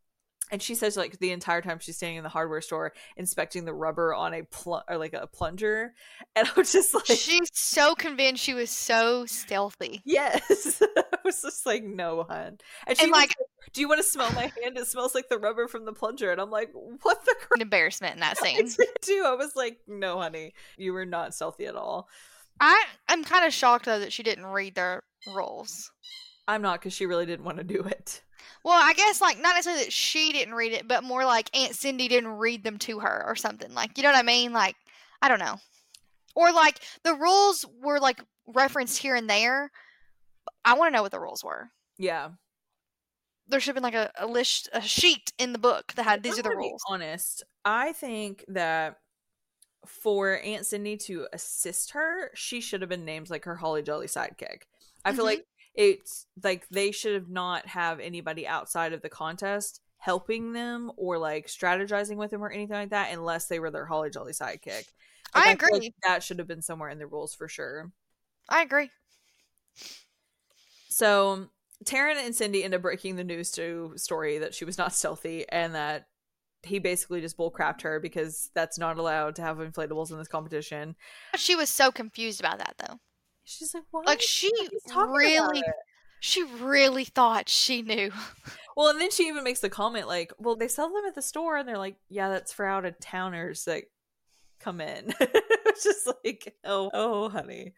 And she says like the entire time she's standing in the hardware store inspecting the rubber on a plunger, and I was just like, she's so convinced she was so stealthy. Yes. I was just like, no, hun. And she And was like, like, do you want to smell my hand? It smells like the rubber from the plunger. And I'm like, what the crap? an embarrassment in that I scene. did too. I was like, no, honey, you were not stealthy at all. I'm kind of shocked though that she didn't read their roles. I'm not, because she really didn't want to do it. Well, I guess like not necessarily that she didn't read it, but more like Aunt Cindy didn't read them to her or something. Like, you know what I mean? Like, I don't know. Or like the rules were like referenced here and there. I want to know what the rules were. Yeah. There should have been like a list, a sheet in the book that had these are the rules. To be honest, I think that for Aunt Cindy to assist her, she should have been named like her Holly Jolly sidekick. I feel like it's like they should have not have anybody outside of the contest helping them or like strategizing with them or anything like that unless they were their Holly Jolly sidekick. Like, I agree. like that should have been somewhere in the rules for sure. I agree. So Taryn and Cindy end up breaking the news to Story that she was not stealthy and that he basically just bullcrapped her because that's not allowed to have inflatables in this competition. She was so confused about that though. She's like, what? Like she really thought she knew. Well, and then she even makes the comment like, well, they sell them at the store, and they're like, yeah, that's for out of towners that come in. It's just like, oh, honey.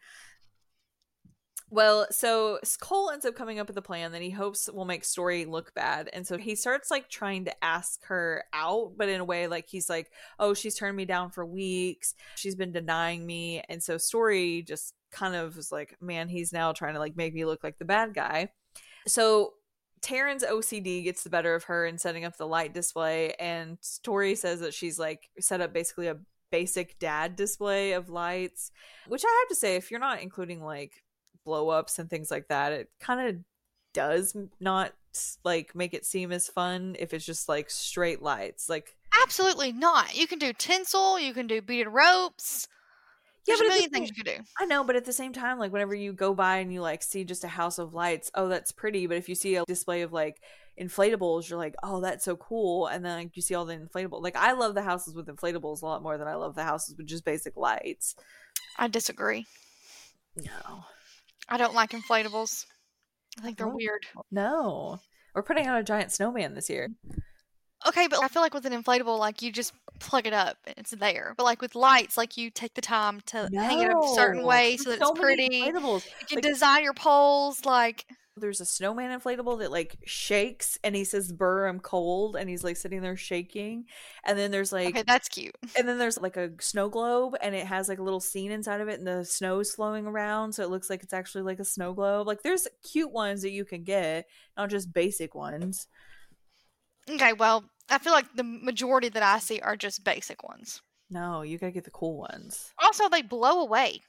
Well, so Cole ends up coming up with a plan that he hopes will make Story look bad. And so he starts like trying to ask her out, but in a way like he's like, oh, she's turned me down for weeks. She's been denying me. And so Story just kind of was like, man, he's now trying to like make me look like the bad guy. So Taryn's OCD gets the better of her in setting up the light display. And Story says that she's like set up basically a basic dad display of lights, which I have to say, if you're not including like blow ups and things like that, it kind of does not like make it seem as fun if it's just like straight lights. Like, absolutely not. You can do tinsel, you can do beaded ropes. There's a million things you can do. I know, but at the same time, like whenever you go by and you like see just a house of lights, oh, that's pretty. But if you see a display of like inflatables, you're like, oh, that's so cool. And then like you see all the inflatable, like I love the houses with inflatables a lot more than I love the houses with just basic lights. I disagree. No, I don't like inflatables. I think they're weird. No, we're putting out a giant snowman this year. Okay, but I feel like with an inflatable, like you just plug it up and it's there. But like with lights, like you take the time to hang it a certain way so that it's pretty. You can design your poles like. There's a snowman inflatable that like shakes and he says, "Burr, I'm cold," and he's like sitting there shaking. And then there's like, okay, that's cute. And then there's like a snow globe and it has like a little scene inside of it and the snow's flowing around, so it looks like it's actually like a snow globe. Like there's cute ones that you can get, not just basic ones. Okay, well, I feel like the majority that I see are just basic ones. No, you gotta get the cool ones. Also, they blow away.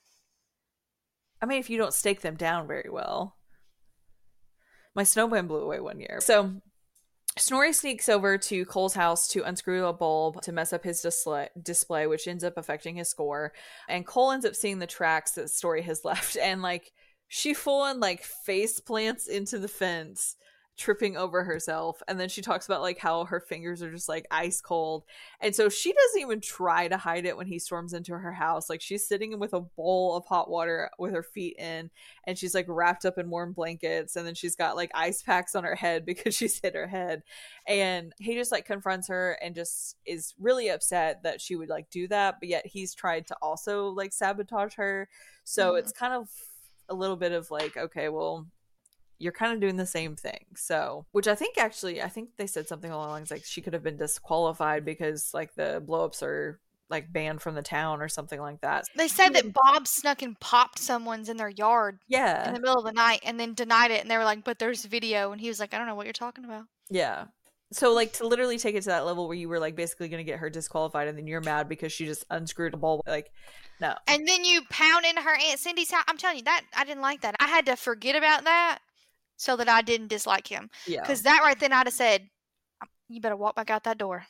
I mean, if you don't stake them down very well. My snowman blew away one year. So Snorri sneaks over to Cole's house to unscrew a bulb to mess up his display, which ends up affecting his score. And Cole ends up seeing the tracks that Story has left. And like she full on like face plants into the fence, tripping over herself. And then she talks about like how her fingers are just like ice cold. And so she doesn't even try to hide it when he storms into her house. Like she's sitting with a bowl of hot water with her feet in, and she's like wrapped up in warm blankets. And then she's got like ice packs on her head because she's hit her head. And he just like confronts her and just is really upset that she would like do that. But yet he's tried to also like sabotage her. So it's kind of a little bit of like, okay, well, you're kind of doing the same thing. So, which I think they said something along the lines like she could have been disqualified because like the blowups are like banned from the town or something like that. They said that Bob snuck and popped someone's in their yard in the middle of the night and then denied it. And they were like, but there's video. And he was like, I don't know what you're talking about. Yeah. So like to literally take it to that level where you were like basically going to get her disqualified and then you're mad because she just unscrewed a bulb. Like, no. And then you pound into her Aunt Cindy's house. I'm telling you that I didn't like that. I had to forget about that so that I didn't dislike him. Yeah. Because that right then I'd have said, you better walk back out that door.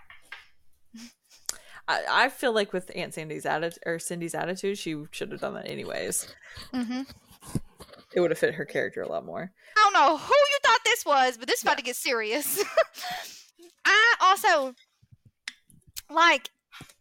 I feel like with Aunt Cindy's attitude, she should have done that anyways. Mm-hmm. It would have fit her character a lot more. I don't know who you thought this was, but this is about to get serious. I also, like,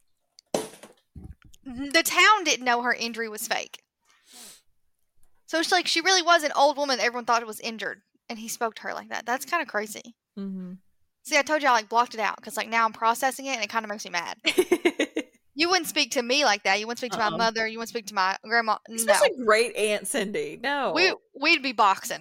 the town didn't know her injury was fake. So it's like she really was an old woman that everyone thought was injured. And he spoke to her like that. That's kind of crazy. Mm-hmm. See, I told you I like blocked it out because like now I'm processing it and it kind of makes me mad. You wouldn't speak to me like that. You wouldn't speak to my mother. You wouldn't speak to my grandma. Especially great Aunt Cindy. No. We'd be boxing.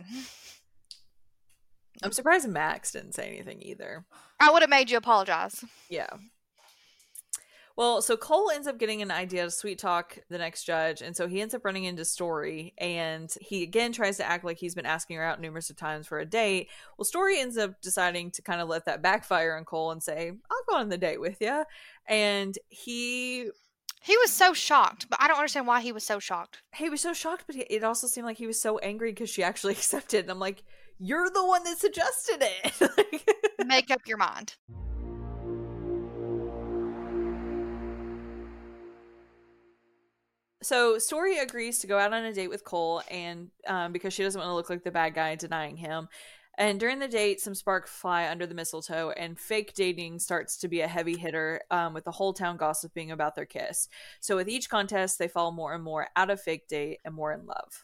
I'm surprised Max didn't say anything either. I would have made you apologize. Yeah. Well, so Cole ends up getting an idea to sweet talk the next judge, and so he ends up running into Story, and he again tries to act like he's been asking her out numerous of times for a date. Well, Story ends up deciding to kind of let that backfire on Cole and say, I'll go on the date with you. And he was so shocked, but I don't understand why he was so shocked. He was so shocked, but it also seemed like he was so angry because she actually accepted. And I'm like, you're the one that suggested it. Make up your mind. So Story agrees to go out on a date with Cole, and because she doesn't want to look like the bad guy denying him. And during the date, some sparks fly under the mistletoe, and fake dating starts to be a heavy hitter, with the whole town gossiping about their kiss. So with each contest, they fall more and more out of fake date and more in love.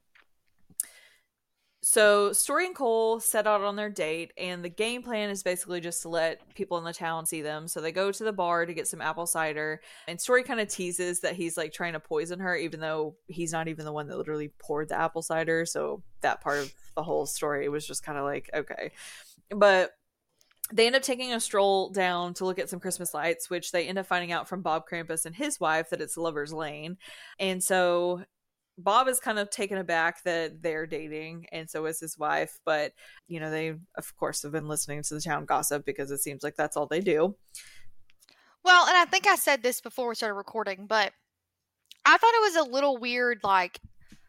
So Story and Cole set out on their date, and the game plan is basically just to let people in the town see them. So they go to the bar to get some apple cider, and Story kind of teases that he's like trying to poison her, even though he's not even the one that literally poured the apple cider. So that part of the whole story was just kind of like, okay. But they end up taking a stroll down to look at some Christmas lights, which they end up finding out from Bob Krampus and his wife that it's Lover's Lane. And so Bob is kind of taken aback that they're dating, and so is his wife. But, you know, they, of course, have been listening to the town gossip because it seems like that's all they do. Well, and I think I said this before we started recording, but I thought it was a little weird, like,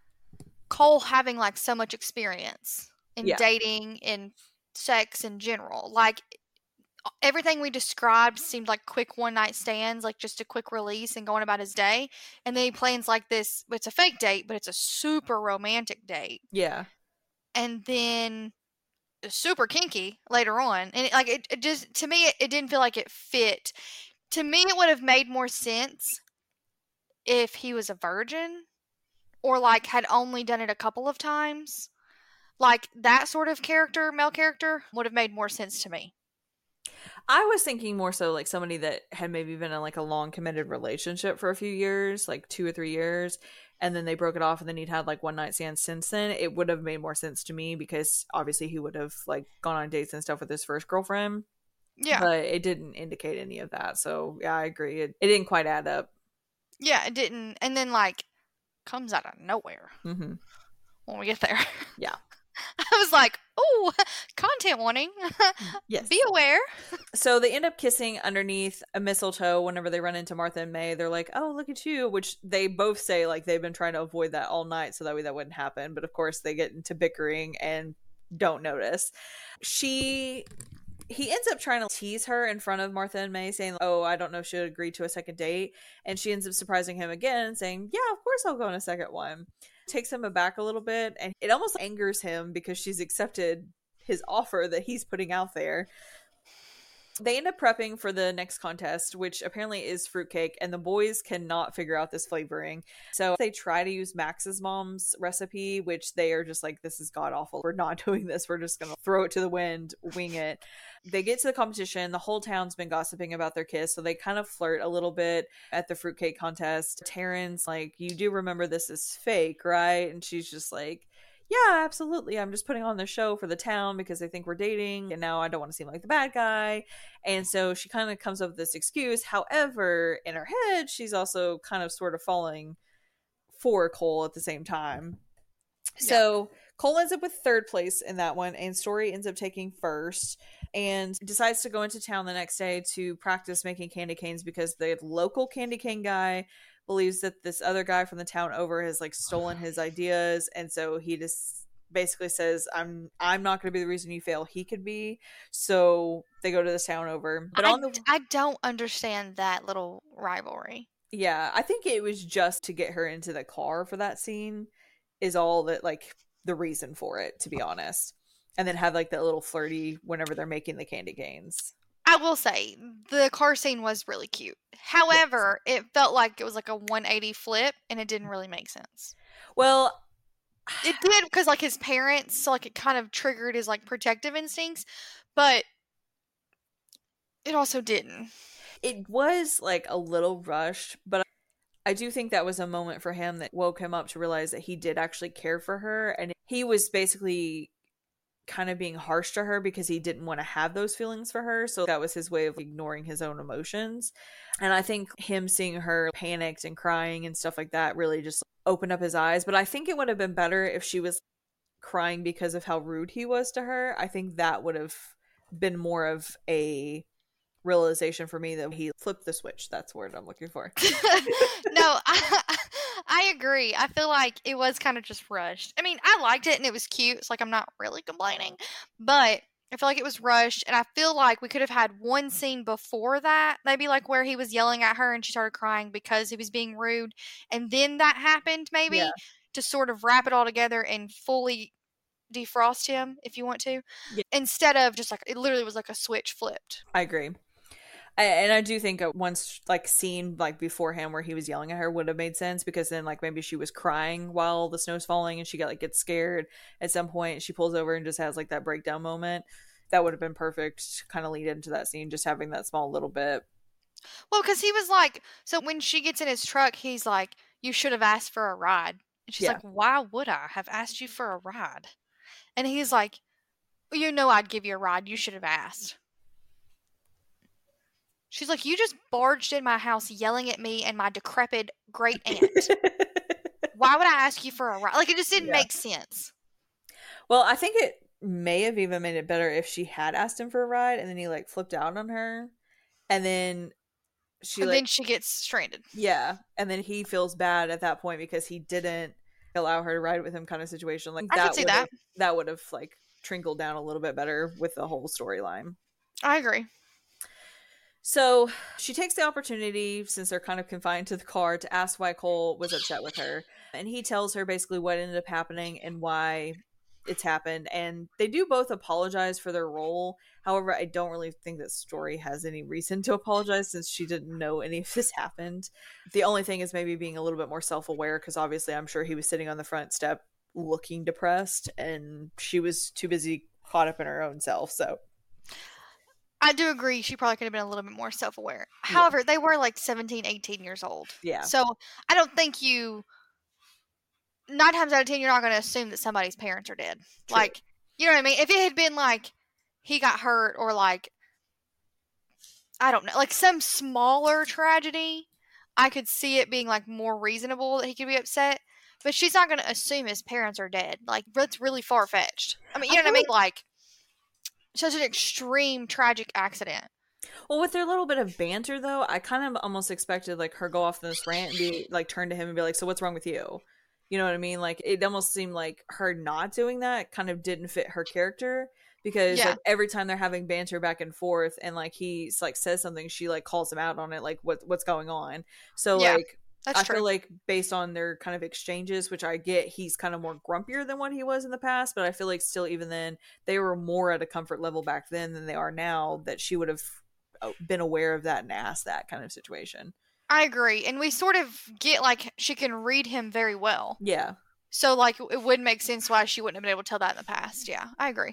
Cole having, like, so much experience in dating and sex in general. Like, everything we described seemed like quick one-night stands, like just a quick release and going about his day. And then he plans like this. It's a fake date, but it's a super romantic date. Yeah. And then super kinky later on. And it just, to me, it didn't feel like it fit. To me, it would have made more sense if he was a virgin or like had only done it a couple of times. Like that sort of character, male character, would have made more sense to me. I was thinking more so like somebody that had maybe been in like a long committed relationship for a few years, like 2 or 3 years, and then they broke it off and then he'd had like one night stands since then. It would have made more sense to me because obviously he would have like gone on dates and stuff with his first girlfriend. Yeah. But it didn't indicate any of that. So yeah, I agree. It didn't quite add up. Yeah, it didn't. And then like comes out of nowhere when we get there. Yeah. I was like, oh, content warning. Yes. Be aware. So they end up kissing underneath a mistletoe whenever they run into Martha and May. They're like, oh, look at you, which they both say like they've been trying to avoid that all night so that way that wouldn't happen. But of course they get into bickering and don't notice. He ends up trying to tease her in front of Martha and May, saying, oh, I don't know if she'll agree to a second date. And she ends up surprising him again, saying, yeah, of course I'll go on a second one. Takes him aback a little bit, and it almost angers him because she's accepted his offer that he's putting out there. They end up prepping for the next contest, which apparently is fruitcake, and the boys cannot figure out this flavoring. So they try to use Max's mom's recipe, which they are just like, this is god awful. We're not doing this. We're just going to throw it to the wind, wing it. They get to the competition. The whole town's been gossiping about their kiss, so they kind of flirt a little bit at the fruitcake contest. Taryn's like, you do remember this is fake, right? And she's just like, yeah, absolutely. I'm just putting on the show for the town because they think we're dating, and now I don't want to seem like the bad guy. And so she kind of comes up with this excuse. However, in her head, she's also kind of sort of falling for Cole at the same time. Yeah. So Cole ends up with third place in that one, and Story ends up taking first and decides to go into town the next day to practice making candy canes because the local candy cane guy believes that this other guy from the town over has like stolen his ideas, and so he just basically says, I'm not going to be the reason you fail, he could be. So they go to this town over. But I don't understand that little rivalry. Yeah, I think it was just to get her into the car for that scene is all that, like, the reason for it, to be honest. And then have like that little flirty whenever they're making the candy canes. I will say the car scene was really cute. However, it felt like it was like a 180 flip, and it didn't really make sense. Well, It did because like his parents, so like it kind of triggered his like protective instincts, but it also didn't. it was like a little rushed, but I do think that was a moment for him that woke him up to realize that he did actually care for her, and he was basically kind of being harsh to her because he didn't want to have those feelings for her. So that was his way of ignoring his own emotions. And I think him seeing her panicked and crying and stuff like that really just opened up his eyes. But I think it would have been better if she was crying because of how rude he was to her. I think that would have been more of a realization for me that he flipped the switch. That's the word I'm looking for. No, I agree. I feel like it was kind of just rushed. I mean, I liked it and it was cute. It's like I'm not really complaining, but I feel like it was rushed, and I feel like we could have had one scene before that, maybe like where he was yelling at her and she started crying because he was being rude, and then that happened Yeah. maybe to sort of wrap it all together and fully defrost him, if you want to, Yeah. instead of just like it literally was like a switch flipped. I agree. And I do think once like scene like beforehand where he was yelling at her would have made sense, because then like maybe she was crying while the snow's falling and she gets scared at some point. She pulls over and just has like that breakdown moment. That would have been perfect to kind of lead into that scene, just having that small little bit. Well, because he was like, so when she gets in his truck, he's like, "You should have asked for a ride." And she's Yeah. like, "Why would I have asked you for a ride?" And he's like, "Well, you know I'd give you a ride. You should have asked." She's like, "You just barged in my house yelling at me and my decrepit great aunt. Why would I ask you for a ride?" Like, it just didn't Yeah. make sense. Well, I think it may have even made it better if she had asked him for a ride and then he like flipped out on her, and then Then she gets stranded. Yeah, and then he feels bad at that point because he didn't allow her to ride with him, kind of situation. Like I could see that. That would have like trickled down a little bit better with the whole storyline. I agree. So she takes the opportunity, since they're kind of confined to the car, to ask why Cole was upset with her. And he tells her basically what ended up happening and why it's happened. And they do both apologize for their role. However, I don't really think that Story has any reason to apologize since she didn't know any of this happened. The only thing is maybe being a little bit more self-aware, because obviously I'm sure he was sitting on the front step looking depressed and she was too busy caught up in her own self. So I do agree. She probably could have been a little bit more self-aware. However, they were like 17, 18 years old. Yeah. So I don't think 9 times out of 10, you're not going to assume that somebody's parents are dead. True. Like, you know what I mean? If it had been like he got hurt or like, I don't know, like some smaller tragedy, I could see it being like more reasonable that he could be upset. But she's not going to assume his parents are dead. Like, that's really far-fetched. I mean, you know what I mean? Like, such an extreme tragic accident. Well, with their little bit of banter, though, I kind of almost expected like her go off this rant and be like, turn to him and be like, "So what's wrong with you?" You know what I mean? Like, it almost seemed like her not doing that kind of didn't fit her character, because like every time they're having banter back and forth and like he like says something, she like calls him out on it, like what's going on. So like I feel like based on their kind of exchanges, which I get, he's kind of more grumpier than what he was in the past, but I feel like still even then they were more at a comfort level back then than they are now, that she would have been aware of that and asked that kind of situation. I agree. And we sort of get like she can read him very well. Yeah. So like it would make sense why she wouldn't have been able to tell that in the past. Yeah, I agree.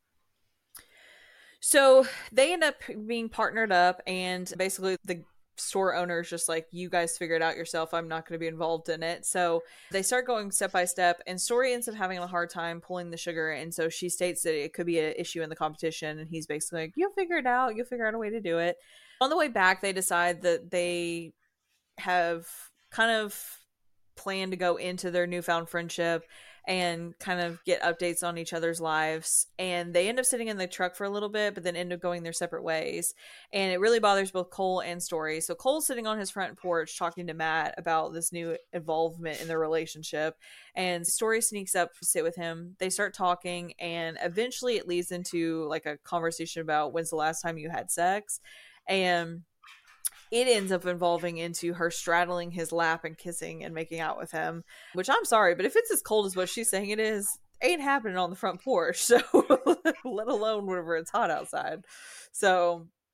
So they end up being partnered up, and basically the store owner is just like, you guys figure it out yourself, I'm not going to be involved in it. So they start going step by step, and Story ends up having a hard time pulling the sugar, and so she states that it could be an issue in the competition, and he's basically like, you'll figure it out, you'll figure out a way to do it. On the way back, they decide that they have kind of planned to go into their newfound friendship and kind of get updates on each other's lives, and they end up sitting in the truck for a little bit, but then end up going their separate ways, and it really bothers both Cole and Story. So Cole's sitting on his front porch talking to Matt about this new involvement in their relationship, and Story sneaks up to sit with him. They start talking, and eventually it leads into like a conversation about when's the last time you had sex, and it ends up involving into her straddling his lap and kissing and making out with him, which I'm sorry, but if it's as cold as what she's saying it is, ain't happening on the front porch. So let alone whenever it's hot outside. So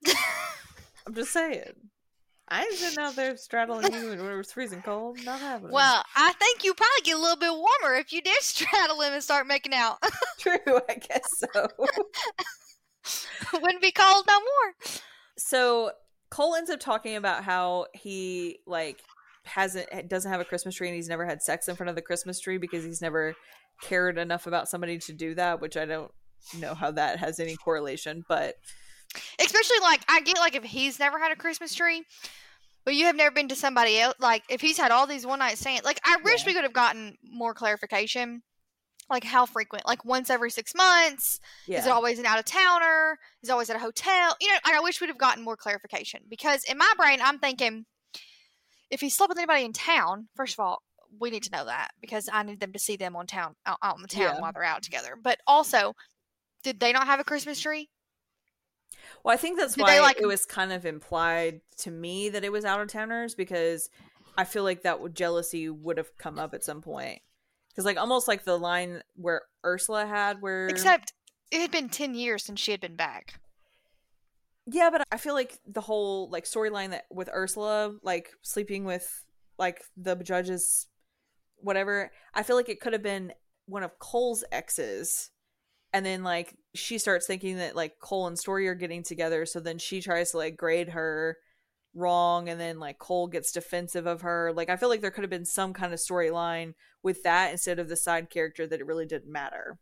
I'm just saying. I ain't sitting out there straddling you when it was freezing cold. Not happening. Well, I think you probably get a little bit warmer if you did straddle him and start making out. True, I guess so. Wouldn't be cold no more. So Cole ends up talking about how he doesn't have a Christmas tree and he's never had sex in front of the Christmas tree because he's never cared enough about somebody to do that, which I don't know how that has any correlation, but especially I get if he's never had a Christmas tree, but you have never been to somebody else, if he's had all these one night stands, I wish we could have gotten more clarification, how frequent, once every 6 months. Is it always an out of towner? Is it always at a hotel? I wish we'd have gotten more clarification, because in my brain I'm thinking, if he slept with anybody in town, first of all, we need to know that, because I need them to see them out in the town while they're out together. But also, did they not have a Christmas tree? Well, I think that's why it was kind of implied to me that it was out of towners, because I feel like jealousy would have come up at some point. Because almost like the line where Ursula had, except it had been 10 years since she had been back. Yeah, but I feel like the whole storyline that with Ursula, sleeping with the judges, whatever, I feel like it could have been one of Cole's exes. And then she starts thinking that Cole and Story are getting together, so then she tries to grade her wrong, and then Cole gets defensive of her. I feel like there could have been some kind of storyline with that instead of the side character that it really didn't matter.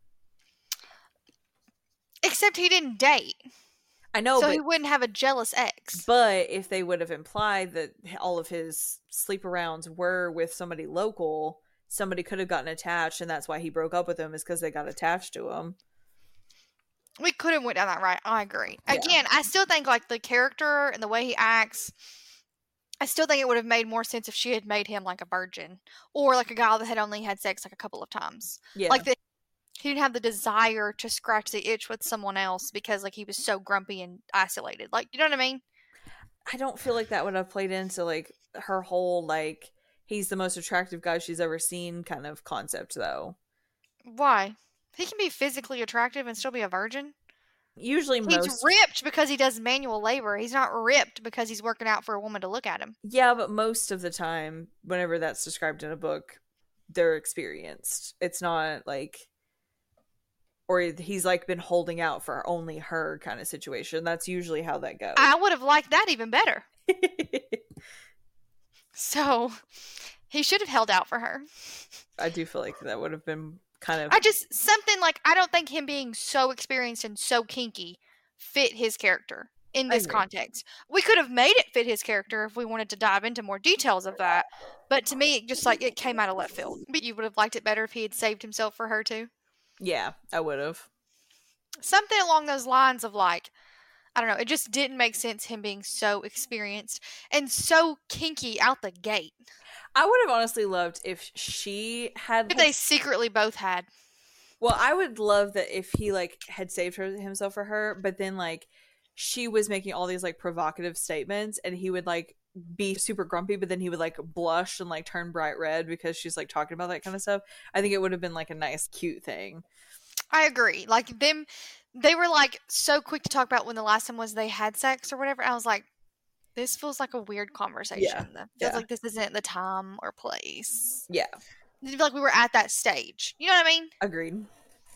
Except he didn't date. I know, so he wouldn't have a jealous ex. But if they would have implied that all of his sleep-arounds were with somebody local, somebody could have gotten attached, and that's why he broke up with him, is because they got attached to him. We could have went down that right. I agree. Yeah. Again, I still think the character and the way he acts, I still think it would have made more sense if she had made him a virgin, or a guy that had only had sex a couple of times. Yeah. He didn't have the desire to scratch the itch with someone else because he was so grumpy and isolated. You know what I mean? I don't feel like that would have played into her whole he's the most attractive guy she's ever seen kind of concept, though. Why? He can be physically attractive and still be a virgin. Usually he's ripped because he does manual labor. He's not ripped because he's working out for a woman to look at him. Yeah, but most of the time, whenever that's described in a book, they're experienced. It's not or he's been holding out for only her kind of situation. That's usually how that goes. I would have liked that even better. So he should have held out for her. I do feel like that would have been kind of... I don't think him being so experienced and so kinky fit his character in this context. We could have made it fit his character if we wanted to dive into more details of that. But to me, it came out of left field. But you would have liked it better if he had saved himself for her too? Yeah, I would have. Something along those lines of I don't know, it just didn't make sense him being so experienced and so kinky out the gate. I would have honestly loved if she had... If they secretly both had. Well, I would love that if he had saved himself for her, but then she was making all these provocative statements, and he would be super grumpy, but then he would blush and turn bright red because she's talking about that kind of stuff. I think it would have been a nice, cute thing. I agree. They were so quick to talk about when the last time was they had sex or whatever. I was like, this feels like a weird conversation. Yeah. It feels like this isn't the time or place. Yeah. It feels like we were at that stage. You know what I mean? Agreed.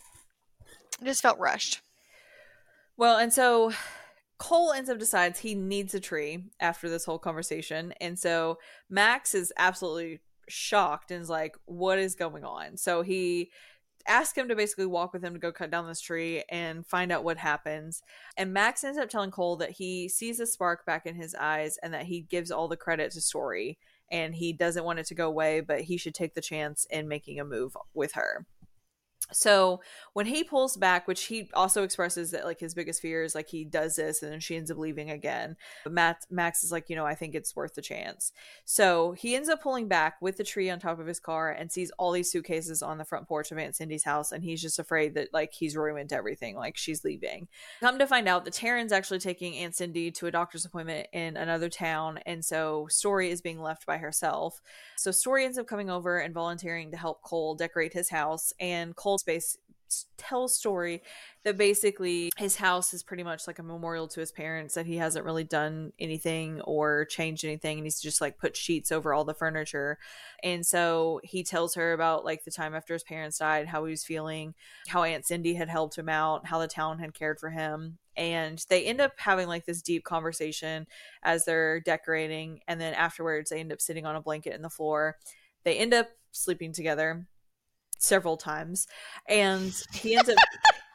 It just felt rushed. Well, and so Cole ends up decides he needs a tree after this whole conversation. And so Max is absolutely shocked and is like, what is going on? So he ask him to basically walk with him to go cut down this tree and find out what happens. And Max ends up telling Cole that he sees a spark back in his eyes and that he gives all the credit to Story and he doesn't want it to go away, but he should take the chance in making a move with her. So when he pulls back, which he also expresses that his biggest fear is he does this and then she ends up leaving again. But Max is I think it's worth the chance. So he ends up pulling back with the tree on top of his car and sees all these suitcases on the front porch of Aunt Cindy's house. And he's just afraid that he's ruined everything, she's leaving. Come to find out that Taryn's actually taking Aunt Cindy to a doctor's appointment in another town. And so Story is being left by herself. So Story ends up coming over and volunteering to help Cole decorate his house. And Cole tells Story that basically his house is pretty much like a memorial to his parents, that he hasn't really done anything or changed anything, and he's just like put sheets over all the furniture. And so he tells her about like the time after his parents died, how he was feeling, how Aunt Cindy had helped him out, how the town had cared for him. And they end up having like this deep conversation as they're decorating, and then afterwards they end up sitting on a blanket in the floor. They end up sleeping together several times, and he ends up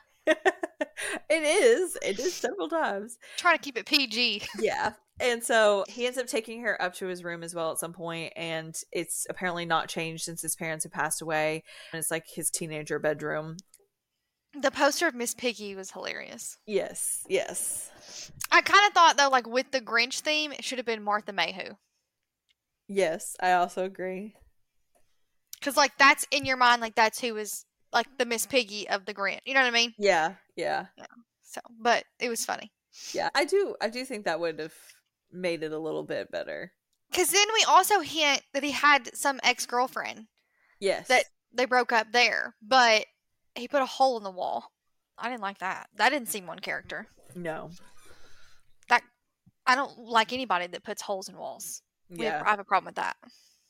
it is several times, Trying to keep it PG. yeah. And so he ends up taking her up to his room as well at some point, and it's apparently not changed since his parents have passed away, and it's like his teenager bedroom. The poster of Miss Piggy was hilarious. Yes, I kind of thought, though, like, with the Grinch theme, it should have been Martha Mayhew. yes, I also agree. Because, like, that's in your mind, like, that's who was, like, the Miss Piggy of the Grinch. You know what I mean? Yeah. So, but it was funny. Yeah, I do think that would have made it a little bit better. Because then we also hint that he had some ex-girlfriend. Yes. That they broke up there. But he put a hole in the wall. I didn't like that. That didn't seem one character. No. I don't like anybody that puts holes in walls. Yeah. I have a problem with that.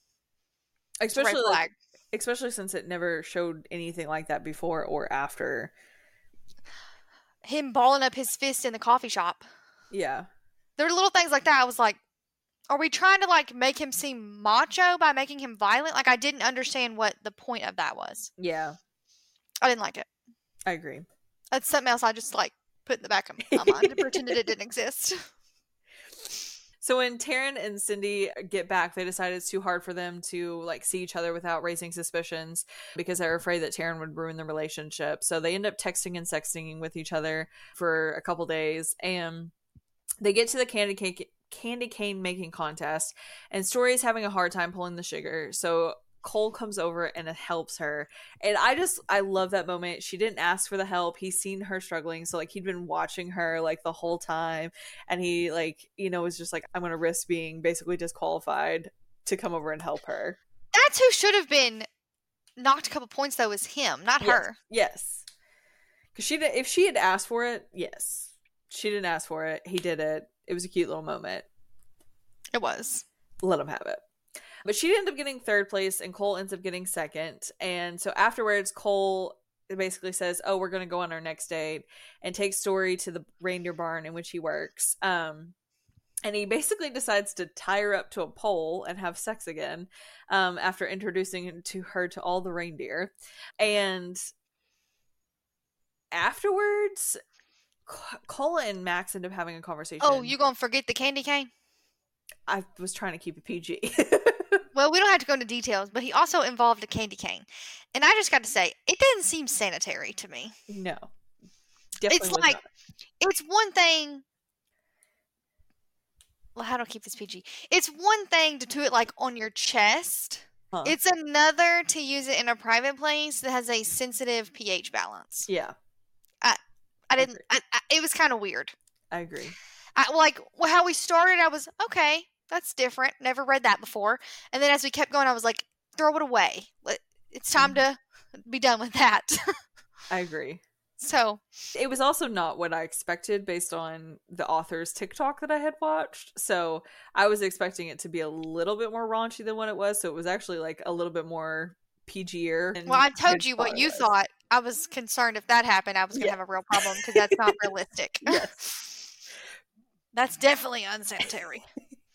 Especially since it never showed anything like that before or after. Him balling up his fist in the coffee shop. Yeah. There were little things like that. I was like, are we trying to like make him seem macho by making him violent? Like, I didn't understand what the point of that was. Yeah. I didn't like it. I agree. That's something else I just like put in the back of my mind and pretended it didn't exist. So when Taryn and Cindy get back, they decide it's too hard for them to like see each other without raising suspicions, because they're afraid that Taryn would ruin the relationship. So they end up texting and sexting with each other for a couple days, and they get to the candy cane making contest, and Story's having a hard time pulling the sugar. So Cole comes over and it helps her, and I love that moment. She didn't ask for the help. He's seen her struggling, so like he'd been watching her like the whole time, and he like, you know, was just like, I'm gonna risk being basically disqualified to come over and help her. That's who should have been knocked a couple points though, is him, not her. Yes, because if she had asked for it, yes. She didn't ask for it. He did it. It was a cute little moment. It was. Let him have it. But she ended up getting third place, and Cole ends up getting second. And so afterwards, Cole basically says, oh, we're going to go on our next date, and takes Story to the reindeer barn in which he works. And he basically decides to tie her up to a pole and have sex again, after introducing her to all the reindeer. And afterwards, Cole and Max end up having a conversation. Oh, you gonna forget the candy cane? I was trying to keep it PG. Well, we don't have to go into details, but he also involved a candy cane. And I just got to say, it didn't seem sanitary to me. No. It's like, it's one thing. Well, how do I keep this PG? It's one thing to do it like on your chest. Huh. It's another to use it in a private place that has a sensitive pH balance. Yeah. I didn't, it was kind of weird. I agree. How we started, I was, okay, that's different. Never read that before. And then as we kept going, I was like, throw it away. It's time to be done with that. I agree. So. It was also not what I expected based on the author's TikTok that I had watched. So I was expecting it to be a little bit more raunchy than what it was. So it was actually like a little bit more PG-er. Well, I told you what you thought. I was concerned if that happened, I was going to have a real problem, because that's not realistic. Yes. That's definitely unsanitary.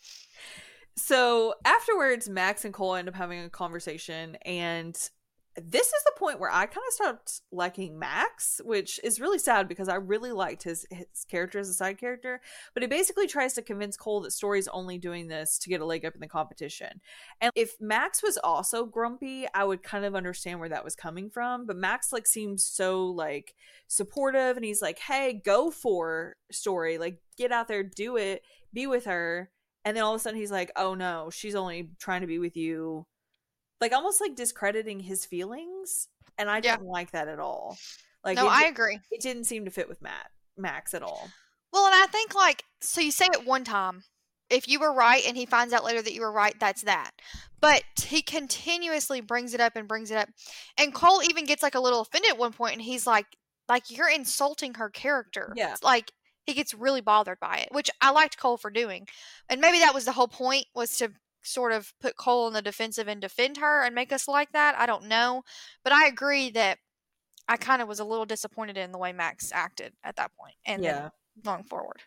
So afterwards, Max and Cole end up having a conversation, and this is the point where I kind of stopped liking Max, which is really sad because I really liked his character as a side character. But he basically tries to convince Cole that Story's only doing this to get a leg up in the competition. And if Max was also grumpy, I would kind of understand where that was coming from. But Max like seems so like supportive, and he's like, hey, go for Story, like get out there, do it, be with her. And then all of a sudden he's like, oh no, she's only trying to be with you. Like almost like discrediting his feelings, and I didn't like that at all. Like, no, I agree. It didn't seem to fit with Max at all. Well, and I think like, so you say it one time, if you were right and he finds out later that you were right, that's that. But he continuously brings it up and brings it up. And Cole even gets like a little offended at one point and he's like you're insulting her character. Yeah. It's like he gets really bothered by it, which I liked Cole for doing. And maybe that was the whole point, was to sort of put Cole on the defensive and defend her and make us like that. I don't know. But I agree that I kind of was a little disappointed in the way Max acted at that point and then going forward.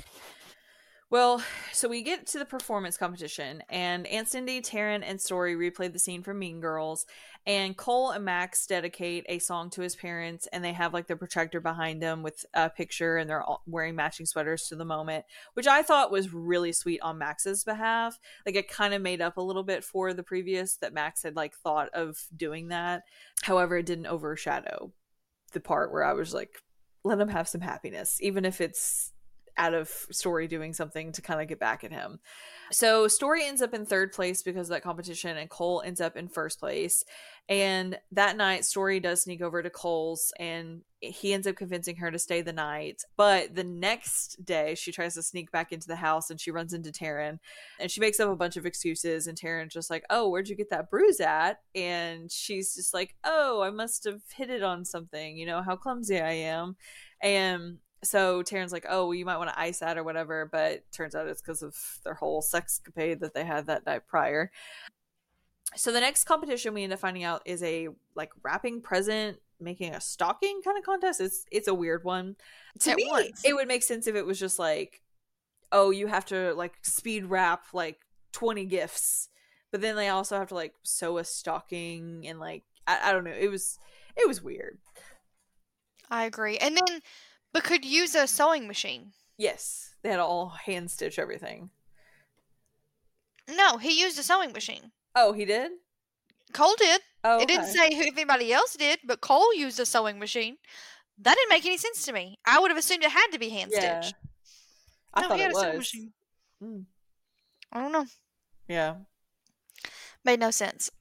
Well, so we get to the performance competition, and Aunt Cindy, Taryn, and Story replay the scene from Mean Girls, and Cole and Max dedicate a song to his parents, and they have like the projector behind them with a picture, and they're all wearing matching sweaters to the moment, which I thought was really sweet on Max's behalf. Like, it kind of made up a little bit for the previous that Max had like thought of doing that. However, it didn't overshadow the part where I was like, let him have some happiness, even if it's out of Story doing something to kind of get back at him. So Story ends up in third place because of that competition, and Cole ends up in first place. And that night, Story does sneak over to Cole's, and he ends up convincing her to stay the night. But the next day, she tries to sneak back into the house, and she runs into Taryn, and she makes up a bunch of excuses. And Taryn's just like, "Oh, where'd you get that bruise at?" And she's just like, "Oh, I must have hit it on something. You know how clumsy I am." And so Taryn's like, "Oh, well, you might want to ice that or whatever," but turns out it's because of their whole sexcapade that they had that night prior. So the next competition we end up finding out is a like wrapping present, making a stocking kind of contest. It's a weird one. To me, it would make sense if it was just like, oh, you have to like speed wrap like 20 gifts, but then they also have to like sew a stocking, and like I don't know. It was weird. I agree. And then, but could use a sewing machine. Yes, they had to all hand stitch everything. No, he used a sewing machine. Oh, he did? Cole did. Oh, okay. It didn't say if anybody else did, but Cole used a sewing machine. That didn't make any sense to me. I would have assumed it had to be hand stitched. I thought it was. I don't know. Yeah. Made no sense.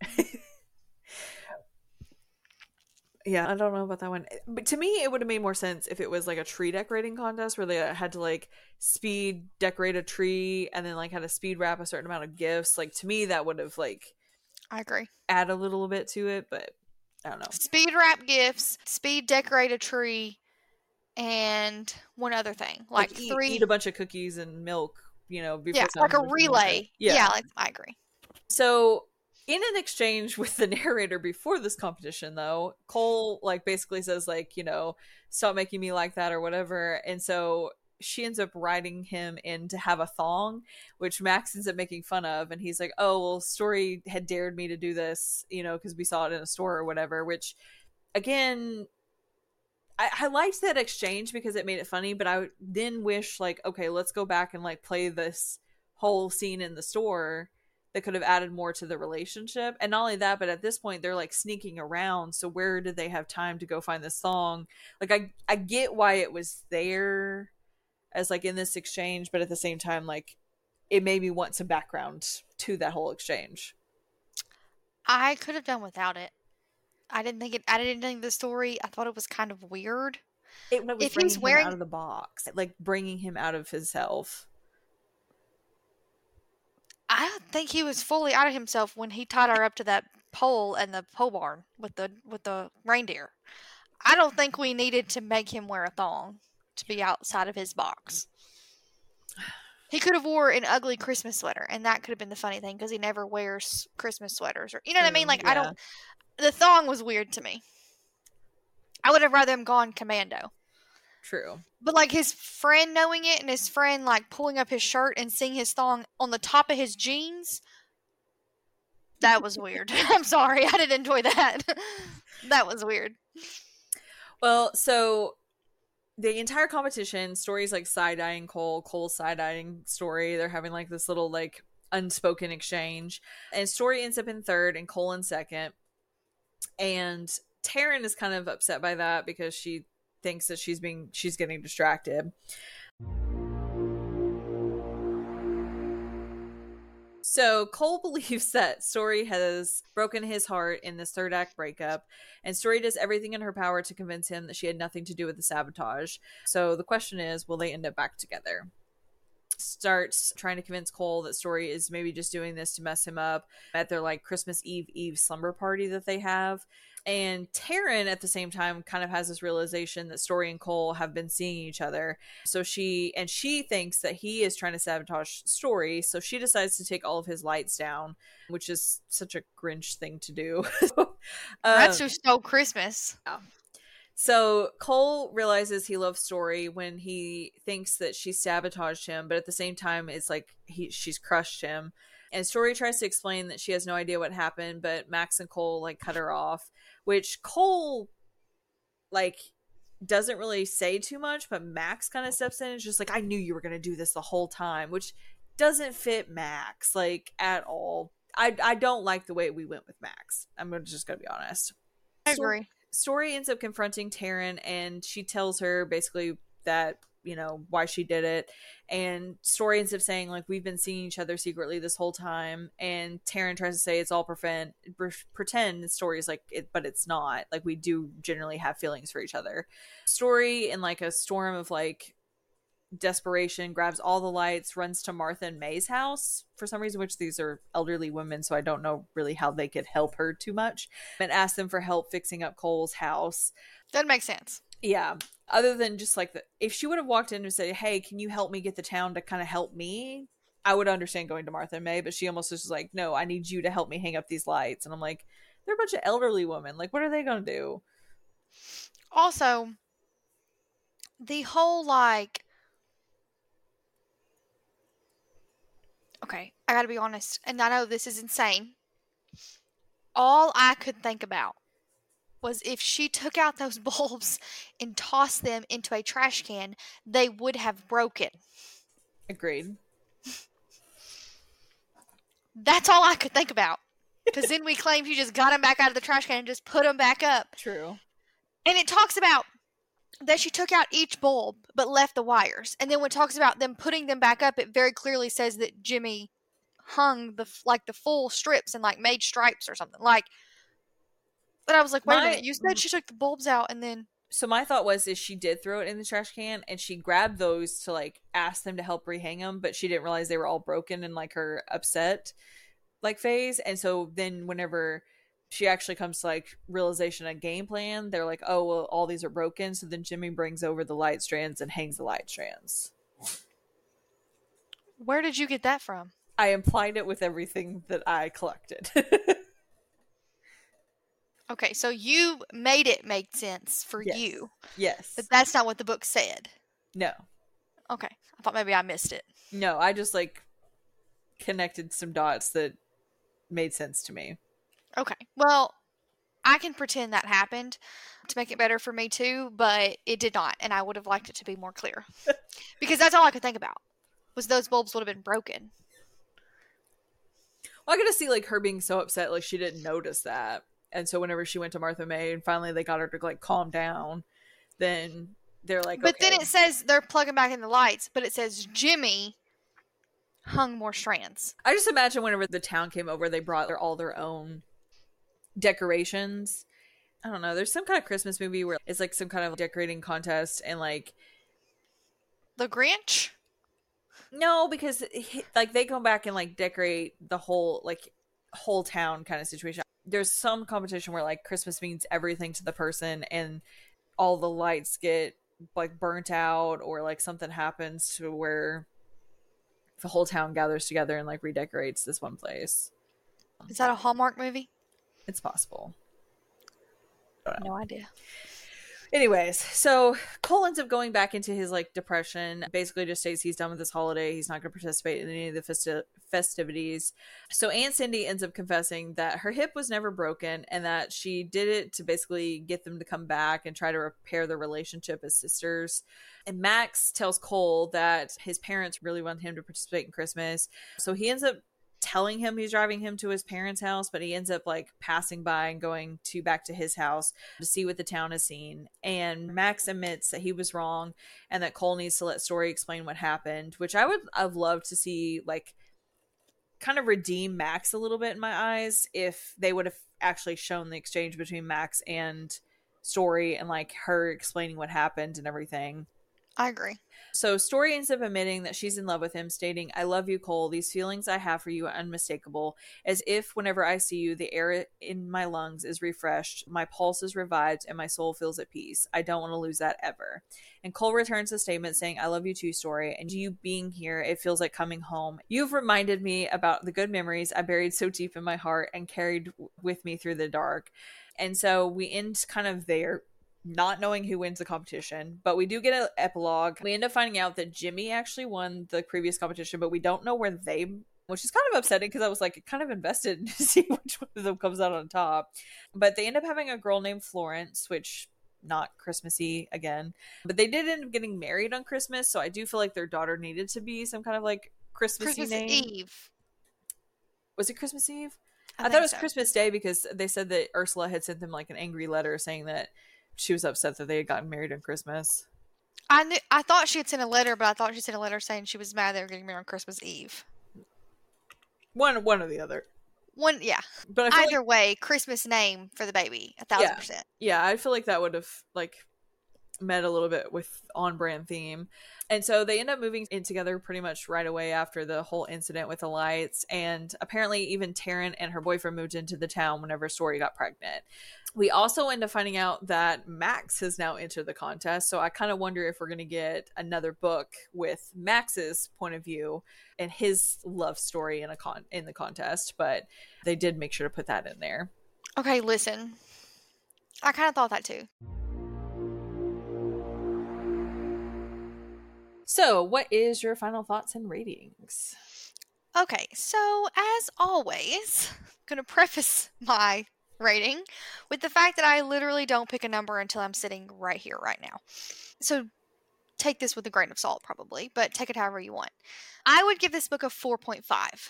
Yeah, I don't know about that one. But to me, it would have made more sense if it was like a tree decorating contest where they had to like speed decorate a tree and then like had to speed wrap a certain amount of gifts. Like, to me, that would have like, I agree, add a little bit to it, but I don't know. Speed wrap gifts, speed decorate a tree, and one other thing. Like eat a bunch of cookies and milk, you know, before like a relay. I agree. So in an exchange with the narrator before this competition, though, Cole like basically says like, you know, stop making me like that or whatever. And so she ends up writing him in to have a thong, which Max ends up making fun of. And he's like, oh, well, Story had dared me to do this, you know, because we saw it in a store or whatever, which again, I liked that exchange because it made it funny, but I then wish like, okay, let's go back and like play this whole scene in the store that could have added more to the relationship. And not only that, but at this point they're like sneaking around, so where did they have time to go find this song? Like, I get why it was there as like in this exchange, but at the same time, like, it made me want some background to that whole exchange. I could have done without it. I didn't think it added anything to the story. I thought it was kind of weird. It was if bringing him out of the box, like bringing him out of himself. I don't think he was fully out of himself when he tied her up to that pole in the pole barn with the reindeer. I don't think we needed to make him wear a thong to be outside of his box. He could have wore an ugly Christmas sweater, and that could have been the funny thing because he never wears Christmas sweaters, or you know what I mean? Like, yeah. The thong was weird to me. I would have rather him gone commando. True. But like his friend knowing it and his friend like pulling up his shirt and seeing his thong on the top of his jeans, that was weird. I'm sorry. I didn't enjoy that. That was weird. Well, so the entire competition, Story's like side-eyeing Cole's side-eyeing Story. They're having like this little like unspoken exchange. And Story ends up in third and Cole in second. And Taryn is kind of upset by that because she thinks that she's getting distracted. So Cole believes that Story has broken his heart in this third act breakup, and Story does everything in her power to convince him that she had nothing to do with the sabotage. So the question is, will they end up back together? starts trying to convince Cole that Story is maybe just doing this to mess him up at their like Christmas Eve slumber party that they have. And Taryn at the same time kind of has this realization that Story and Cole have been seeing each other. So she thinks that he is trying to sabotage Story. So she decides to take all of his lights down, which is such a Grinch thing to do. That's who stole Christmas. Yeah. So Cole realizes he loves Story when he thinks that she sabotaged him, but at the same time, it's like she's crushed him. And Story tries to explain that she has no idea what happened, but Max and Cole like cut her off, which Cole like doesn't really say too much, but Max kind of steps in and is just like, I knew you were going to do this the whole time, which doesn't fit Max like at all. I don't like the way we went with Max. I'm just going to be honest. I agree. Story ends up confronting Taryn, and she tells her basically that, you know, why she did it. And Story ends up saying, like, we've been seeing each other secretly this whole time. And Taryn tries to say it's all pretend. Story's like, but it's not. Like, we do generally have feelings for each other. Story, in like a storm of like desperation, grabs all the lights, runs to Martha and May's house for some reason, which these are elderly women, so I don't know really how they could help her too much, and asks them for help fixing up Cole's house. That makes sense. Yeah, other than just like if she would have walked in and said, hey, can you help me get the town to kind of help me, I would understand going to Martha and May, but she almost was like, no, I need you to help me hang up these lights. And I'm like, they're a bunch of elderly women, like what are they gonna do? Also, the whole like, okay, I gotta be honest, and I know this is insane. All I could think about was if she took out those bulbs and tossed them into a trash can, they would have broken. Agreed. That's all I could think about. Because then we claim she just got them back out of the trash can and just put them back up. True. And it talks about that she took out each bulb but left the wires. And then when it talks about them putting them back up, it very clearly says that Jimmy hung the full strips and like made stripes or something. Like, but I was like, wait a minute, you said she took the bulbs out and then. So my thought is she did throw it in the trash can and she grabbed those to like ask them to help rehang them, but she didn't realize they were all broken in like her upset like phase. And so then whenever she actually comes to like realization and game plan, they're like, oh, well, all these are broken. So then Jimmy brings over the light strands and hangs the light strands. Where did you get that from? I implied it with everything that I collected. Okay, so you made it make sense for Yes. you. Yes. But that's not what the book said. No. Okay. I thought maybe I missed it. No, I just like connected some dots that made sense to me. Okay. Well, I can pretend that happened to make it better for me too, but it did not, and I would have liked it to be more clear. Because that's all I could think about, was those bulbs would have been broken. Well, I gotta see like her being so upset, like she didn't notice that. And so whenever she went to Martha May and finally they got her to like calm down, then they're like, but okay. Then it says they're plugging back in the lights, but it says Jimmy hung more strands. I just imagine whenever the town came over, they brought all their own decorations. I don't know. There's some kind of Christmas movie where it's like some kind of decorating contest and like The Grinch? no, because like they come back and like decorate the whole town kind of situation. There's some competition where like Christmas means everything to the person and all the lights get like burnt out or like something happens to where the whole town gathers together and like redecorates this one place. Is that a Hallmark movie? It's possible. No idea. Anyways, so Cole ends up going back into his like depression, basically just states he's done with this holiday. He's not going to participate in any of the festivities. So Aunt Cindy ends up confessing that her hip was never broken and that she did it to basically get them to come back and try to repair their relationship as sisters. And Max tells Cole that his parents really want him to participate in Christmas. So he ends up telling him he's driving him to his parents' house, but he ends up like passing by and going back to his house to see what the town has seen. And Max admits that he was wrong and that Cole needs to let Story explain what happened, which I've loved to see like kind of redeem Max a little bit in my eyes if they would have actually shown the exchange between Max and Story and like her explaining what happened and everything. I agree. So Story ends up admitting that she's in love with him, stating, "I love you, Cole. These feelings I have for you are unmistakable. As if whenever I see you, the air in my lungs is refreshed, my pulse is revived, and my soul feels at peace. I don't want to lose that ever." And Cole returns the statement saying, "I love you too, Story. And you being here, it feels like coming home. You've reminded me about the good memories I buried so deep in my heart and carried with me through the dark." And so we end kind of there, not knowing who wins the competition, but we do get an epilogue. We end up finding out that Jimmy actually won the previous competition, but we don't know where they, which is kind of upsetting because I was like kind of invested to see which one of them comes out on top. But they end up having a girl named Florence, which not Christmassy again, but they did end up getting married on Christmas, so I do feel like their daughter needed to be some kind of like Christmassy name. Eve. Was it Christmas Eve? I thought it was so. Christmas Day because they said that Ursula had sent them like an angry letter saying that she was upset that they had gotten married on Christmas. I thought she had sent a letter, but I thought she sent a letter saying she was mad they were getting married on Christmas Eve. One or the other. One, yeah. But either way, Christmas name for the baby, 1,000%. Yeah, I feel like that would have like met a little bit with on-brand theme. And so they end up moving in together pretty much right away after the whole incident with the lights. And apparently even Taryn and her boyfriend moved into the town whenever Story got pregnant. We also end up finding out that Max has now entered the contest. So I kind of wonder if we're going to get another book with Max's point of view and his love story in the contest. But they did make sure to put that in there. Okay, listen. I kind of thought that too. So, what is your final thoughts and ratings? Okay, so as always, I'm going to preface my rating with the fact that I literally don't pick a number until I'm sitting right here, right now. So, take this with a grain of salt, probably, but take it however you want. I would give this book a 4.5.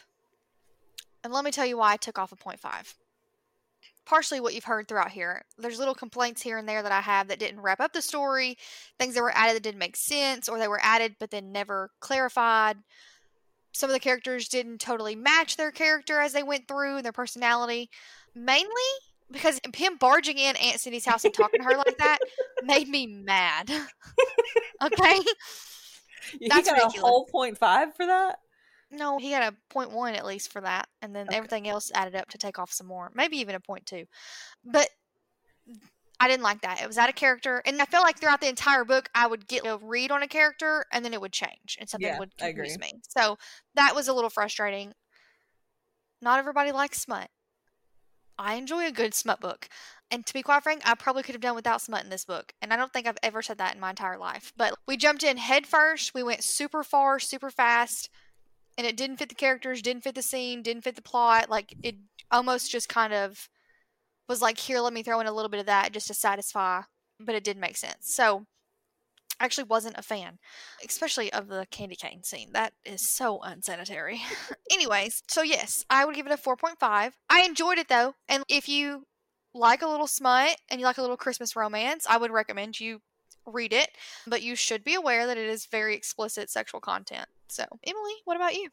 And let me tell you why I took off a 0.5. Partially what you've heard throughout here. There's little complaints here and there that I have that didn't wrap up the story, things that were added that didn't make sense, or they were added but then never clarified. Some of the characters didn't totally match their character as they went through and their personality. Mainly because him barging in Aunt Cindy's house and talking to her like that made me mad. Okay? That's got ridiculous. A whole 0.5 for that? No, he got a 0.1 at least for that, and then everything else added up to take off some more. Maybe even a 0.2. But I didn't like that. It was out of character, and I felt like throughout the entire book, I would get a read on a character, and then it would change, and something would confuse me. So that was a little frustrating. Not everybody likes smut. I enjoy a good smut book. And to be quite frank, I probably could have done without smut in this book. And I don't think I've ever said that in my entire life. But we jumped in head first. We went super far, super fast. And it didn't fit the characters, didn't fit the scene, didn't fit the plot. Like, it almost just kind of was like, here, let me throw in a little bit of that just to satisfy. But it didn't make sense. So, I actually wasn't a fan, especially of the candy cane scene. That is so unsanitary. Anyways, so yes, I would give it a 4.5. I enjoyed it, though. And if you like a little smut and you like a little Christmas romance, I would recommend you read it. But you should be aware that it is very explicit sexual content. So, Emily, what about you?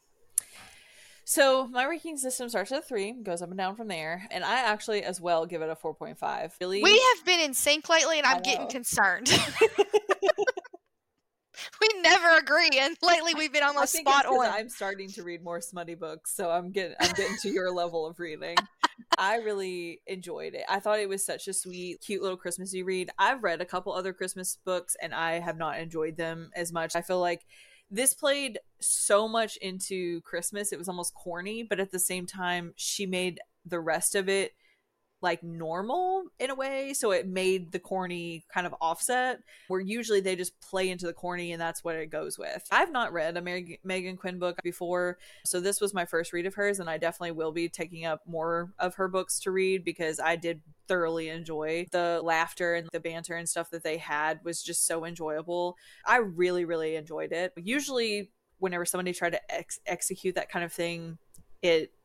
So, my ranking system starts at 3, goes up and down from there, and I actually as well give it a 4.5. Really? We have been in sync lately, and I'm getting concerned. We never agree, and lately we've been almost spot on. I'm starting to read more smutty books, so I'm getting to your level of reading. I really enjoyed it. I thought it was such a sweet, cute little Christmassy read. I've read a couple other Christmas books, and I have not enjoyed them as much. I feel like this played so much into Christmas. It was almost corny, but at the same time, she made the rest of it like normal in a way, so it made the corny kind of offset, where usually they just play into the corny and that's what it goes with. I've not read a Megan Quinn book before, so this was my first read of hers, and I definitely will be taking up more of her books to read because I did thoroughly enjoy the laughter and the banter and stuff that they had was just so enjoyable. I really, really enjoyed it. Usually whenever somebody tried to execute that kind of thing, it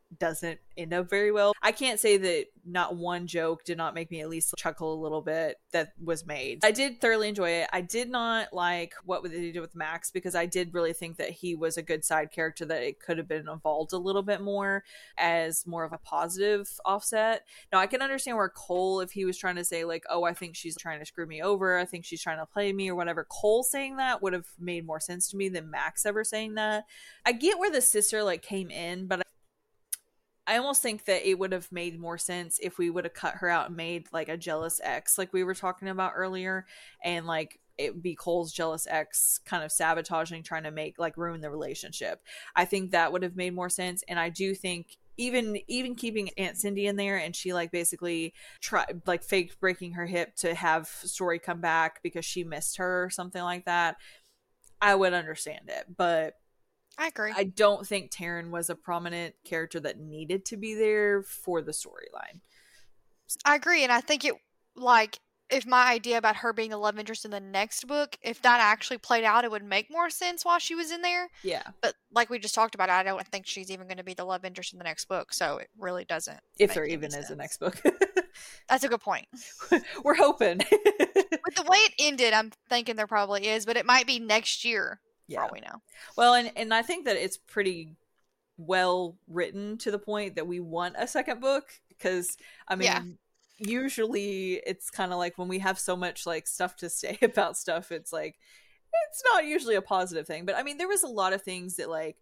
doesn't end up very well. I can't say that not one joke did not make me at least chuckle a little bit that was made. I did thoroughly enjoy it. I did not like what they did with Max, because I did really think that he was a good side character, that it could have been evolved a little bit more as more of a positive offset. Now, I can understand where Cole, if he was trying to say like, oh, I think she's trying to screw me over, I think she's trying to play me or whatever, Cole saying that would have made more sense to me than Max ever saying that. I get where the sister like came in, but I almost think that it would have made more sense if we would have cut her out and made like a jealous ex, like we were talking about earlier, and like it would be Cole's jealous ex kind of sabotaging, trying to make like ruin the relationship. I think that would have made more sense. And I do think even keeping Aunt Cindy in there, and she like basically tried like faked breaking her hip to have Story come back because she missed her or something like that, I would understand it. But I agree. I don't think Taryn was a prominent character that needed to be there for the storyline. I agree, and I think it, like, if my idea about her being the love interest in the next book, if that actually played out, it would make more sense while she was in there. Yeah. But like we just talked about, I don't think she's even going to be the love interest in the next book, so it really doesn't. If there even is a next book. That's a good point. We're hoping. With the way it ended, I'm thinking there probably is, but it might be next year. Yeah. For all we know. Well, and I think that it's pretty well written to the point that we want a second book, because I mean, usually it's kind of like when we have so much like stuff to say about stuff, it's like it's not usually a positive thing. But I mean, there was a lot of things that like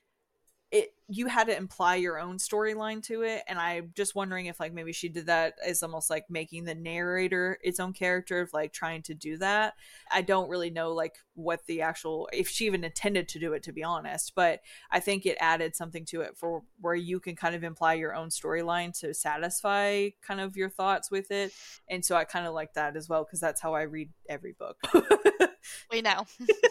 you had to imply your own storyline to it, and I'm just wondering if like maybe she did that as almost like making the narrator its own character, of like trying to do that. I don't really know like what the actual, if she even intended to do it, to be honest, but I think it added something to it for where you can kind of imply your own storyline to satisfy kind of your thoughts with it. And so I kind of like that as well, because that's how I read every book. We know.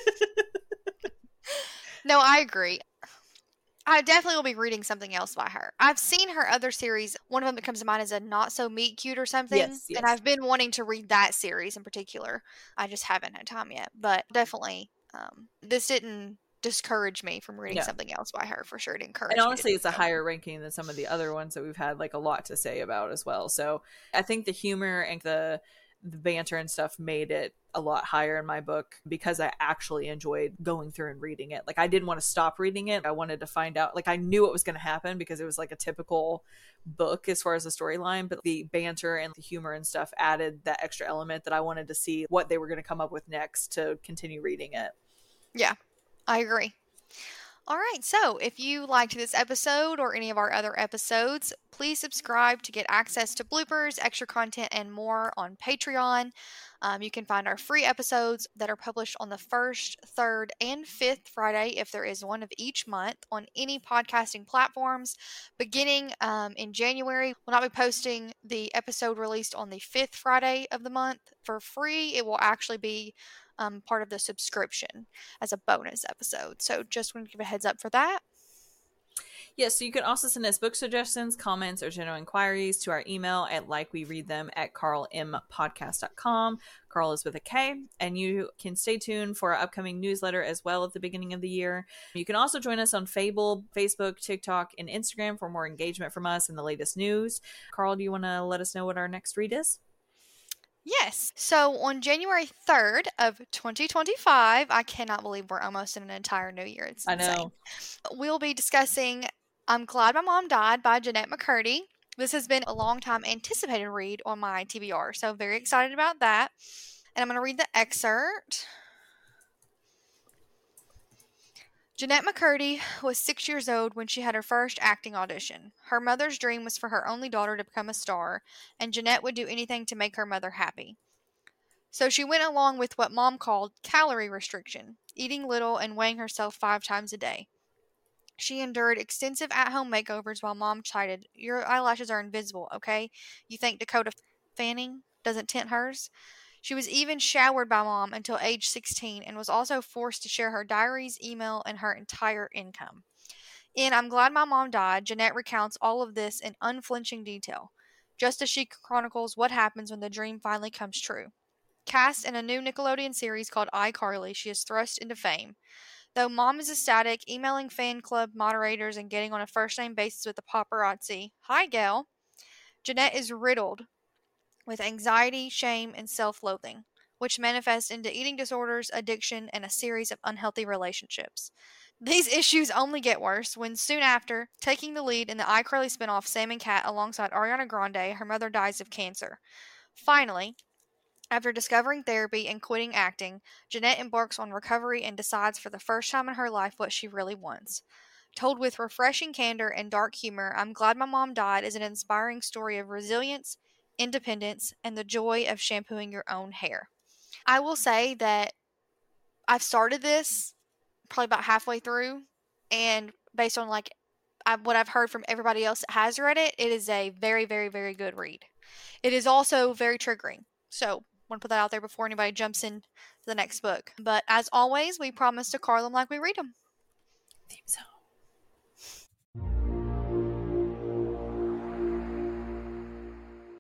No, I agree. I definitely will be reading something else by her. I've seen her other series. One of them that comes to mind is a Not So Meet Cute or something. Yes. And I've been wanting to read that series in particular. I just haven't had time yet. But definitely, this didn't discourage me from reading something else by her. For sure, it encouraged me. And honestly, it's a higher ranking than some of the other ones that we've had like a lot to say about as well. So I think the humor and the banter and stuff made it a lot higher in my book, because I actually enjoyed going through and reading it. Like I didn't want to stop reading it. I wanted to find out, like I knew what was going to happen because it was like a typical book as far as the storyline, but the banter and the humor and stuff added that extra element that I wanted to see what they were going to come up with next to continue reading it. Yeah, I agree. All right, so if you liked this episode or any of our other episodes, please subscribe to get access to bloopers, extra content, and more on Patreon. You can find our free episodes that are published on the 1st, 3rd, and 5th Friday, if there is one of each month, on any podcasting platforms. Beginning in January, we'll not be posting the episode released on the 5th Friday of the month for free. It will actually be part of the subscription as a bonus episode. So just want to give a heads up for that. Yes, so you can also send us book suggestions, comments, or general inquiries to our email at likewereadthem@carlmpodcast.com. Carl is with a K. And you can stay tuned for our upcoming newsletter as well at the beginning of the year. You can also join us on Fable, Facebook, TikTok, and Instagram for more engagement from us and the latest news. Carl, do you want to let us know what our next read is? Yes. So on January 3rd of 2025, I cannot believe we're almost in an entire new year. It's insane. I know. We'll be discussing I'm Glad My Mom Died by Jennette McCurdy. This has been a long time anticipated read on my TBR, so very excited about that. And I'm going to read the excerpt. Jennette McCurdy was 6 years old when she had her first acting audition. Her mother's dream was for her only daughter to become a star, and Jennette would do anything to make her mother happy. So she went along with what Mom called calorie restriction, eating little and weighing herself 5 times a day. She endured extensive at-home makeovers while Mom chided, "Your eyelashes are invisible, okay? You think Dakota Fanning doesn't tint hers?" She was even showered by Mom until age 16 and was also forced to share her diaries, email, and her entire income. In I'm Glad My Mom Died, Jennette recounts all of this in unflinching detail, just as she chronicles what happens when the dream finally comes true. Cast in a new Nickelodeon series called iCarly, she is thrust into fame. Though Mom is ecstatic, emailing fan club moderators and getting on a first name basis with the paparazzi, hi Gail, Jeanette is riddled with anxiety, shame, and self loathing, which manifests into eating disorders, addiction, and a series of unhealthy relationships. These issues only get worse when soon after, taking the lead in the iCarly spinoff Sam and Cat alongside Ariana Grande, her mother dies of cancer. Finally, after discovering therapy and quitting acting, Jeanette embarks on recovery and decides for the first time in her life what she really wants. Told with refreshing candor and dark humor, I'm Glad My Mom Died is an inspiring story of resilience, independence, and the joy of shampooing your own hair. I will say that I've started this probably about halfway through, and based on what I've heard from everybody else that has read it, it is a very, very, very good read. It is also very triggering. So, want to put that out there before anybody jumps into the next book. But as always, we promise to card them like we read them. Theme song.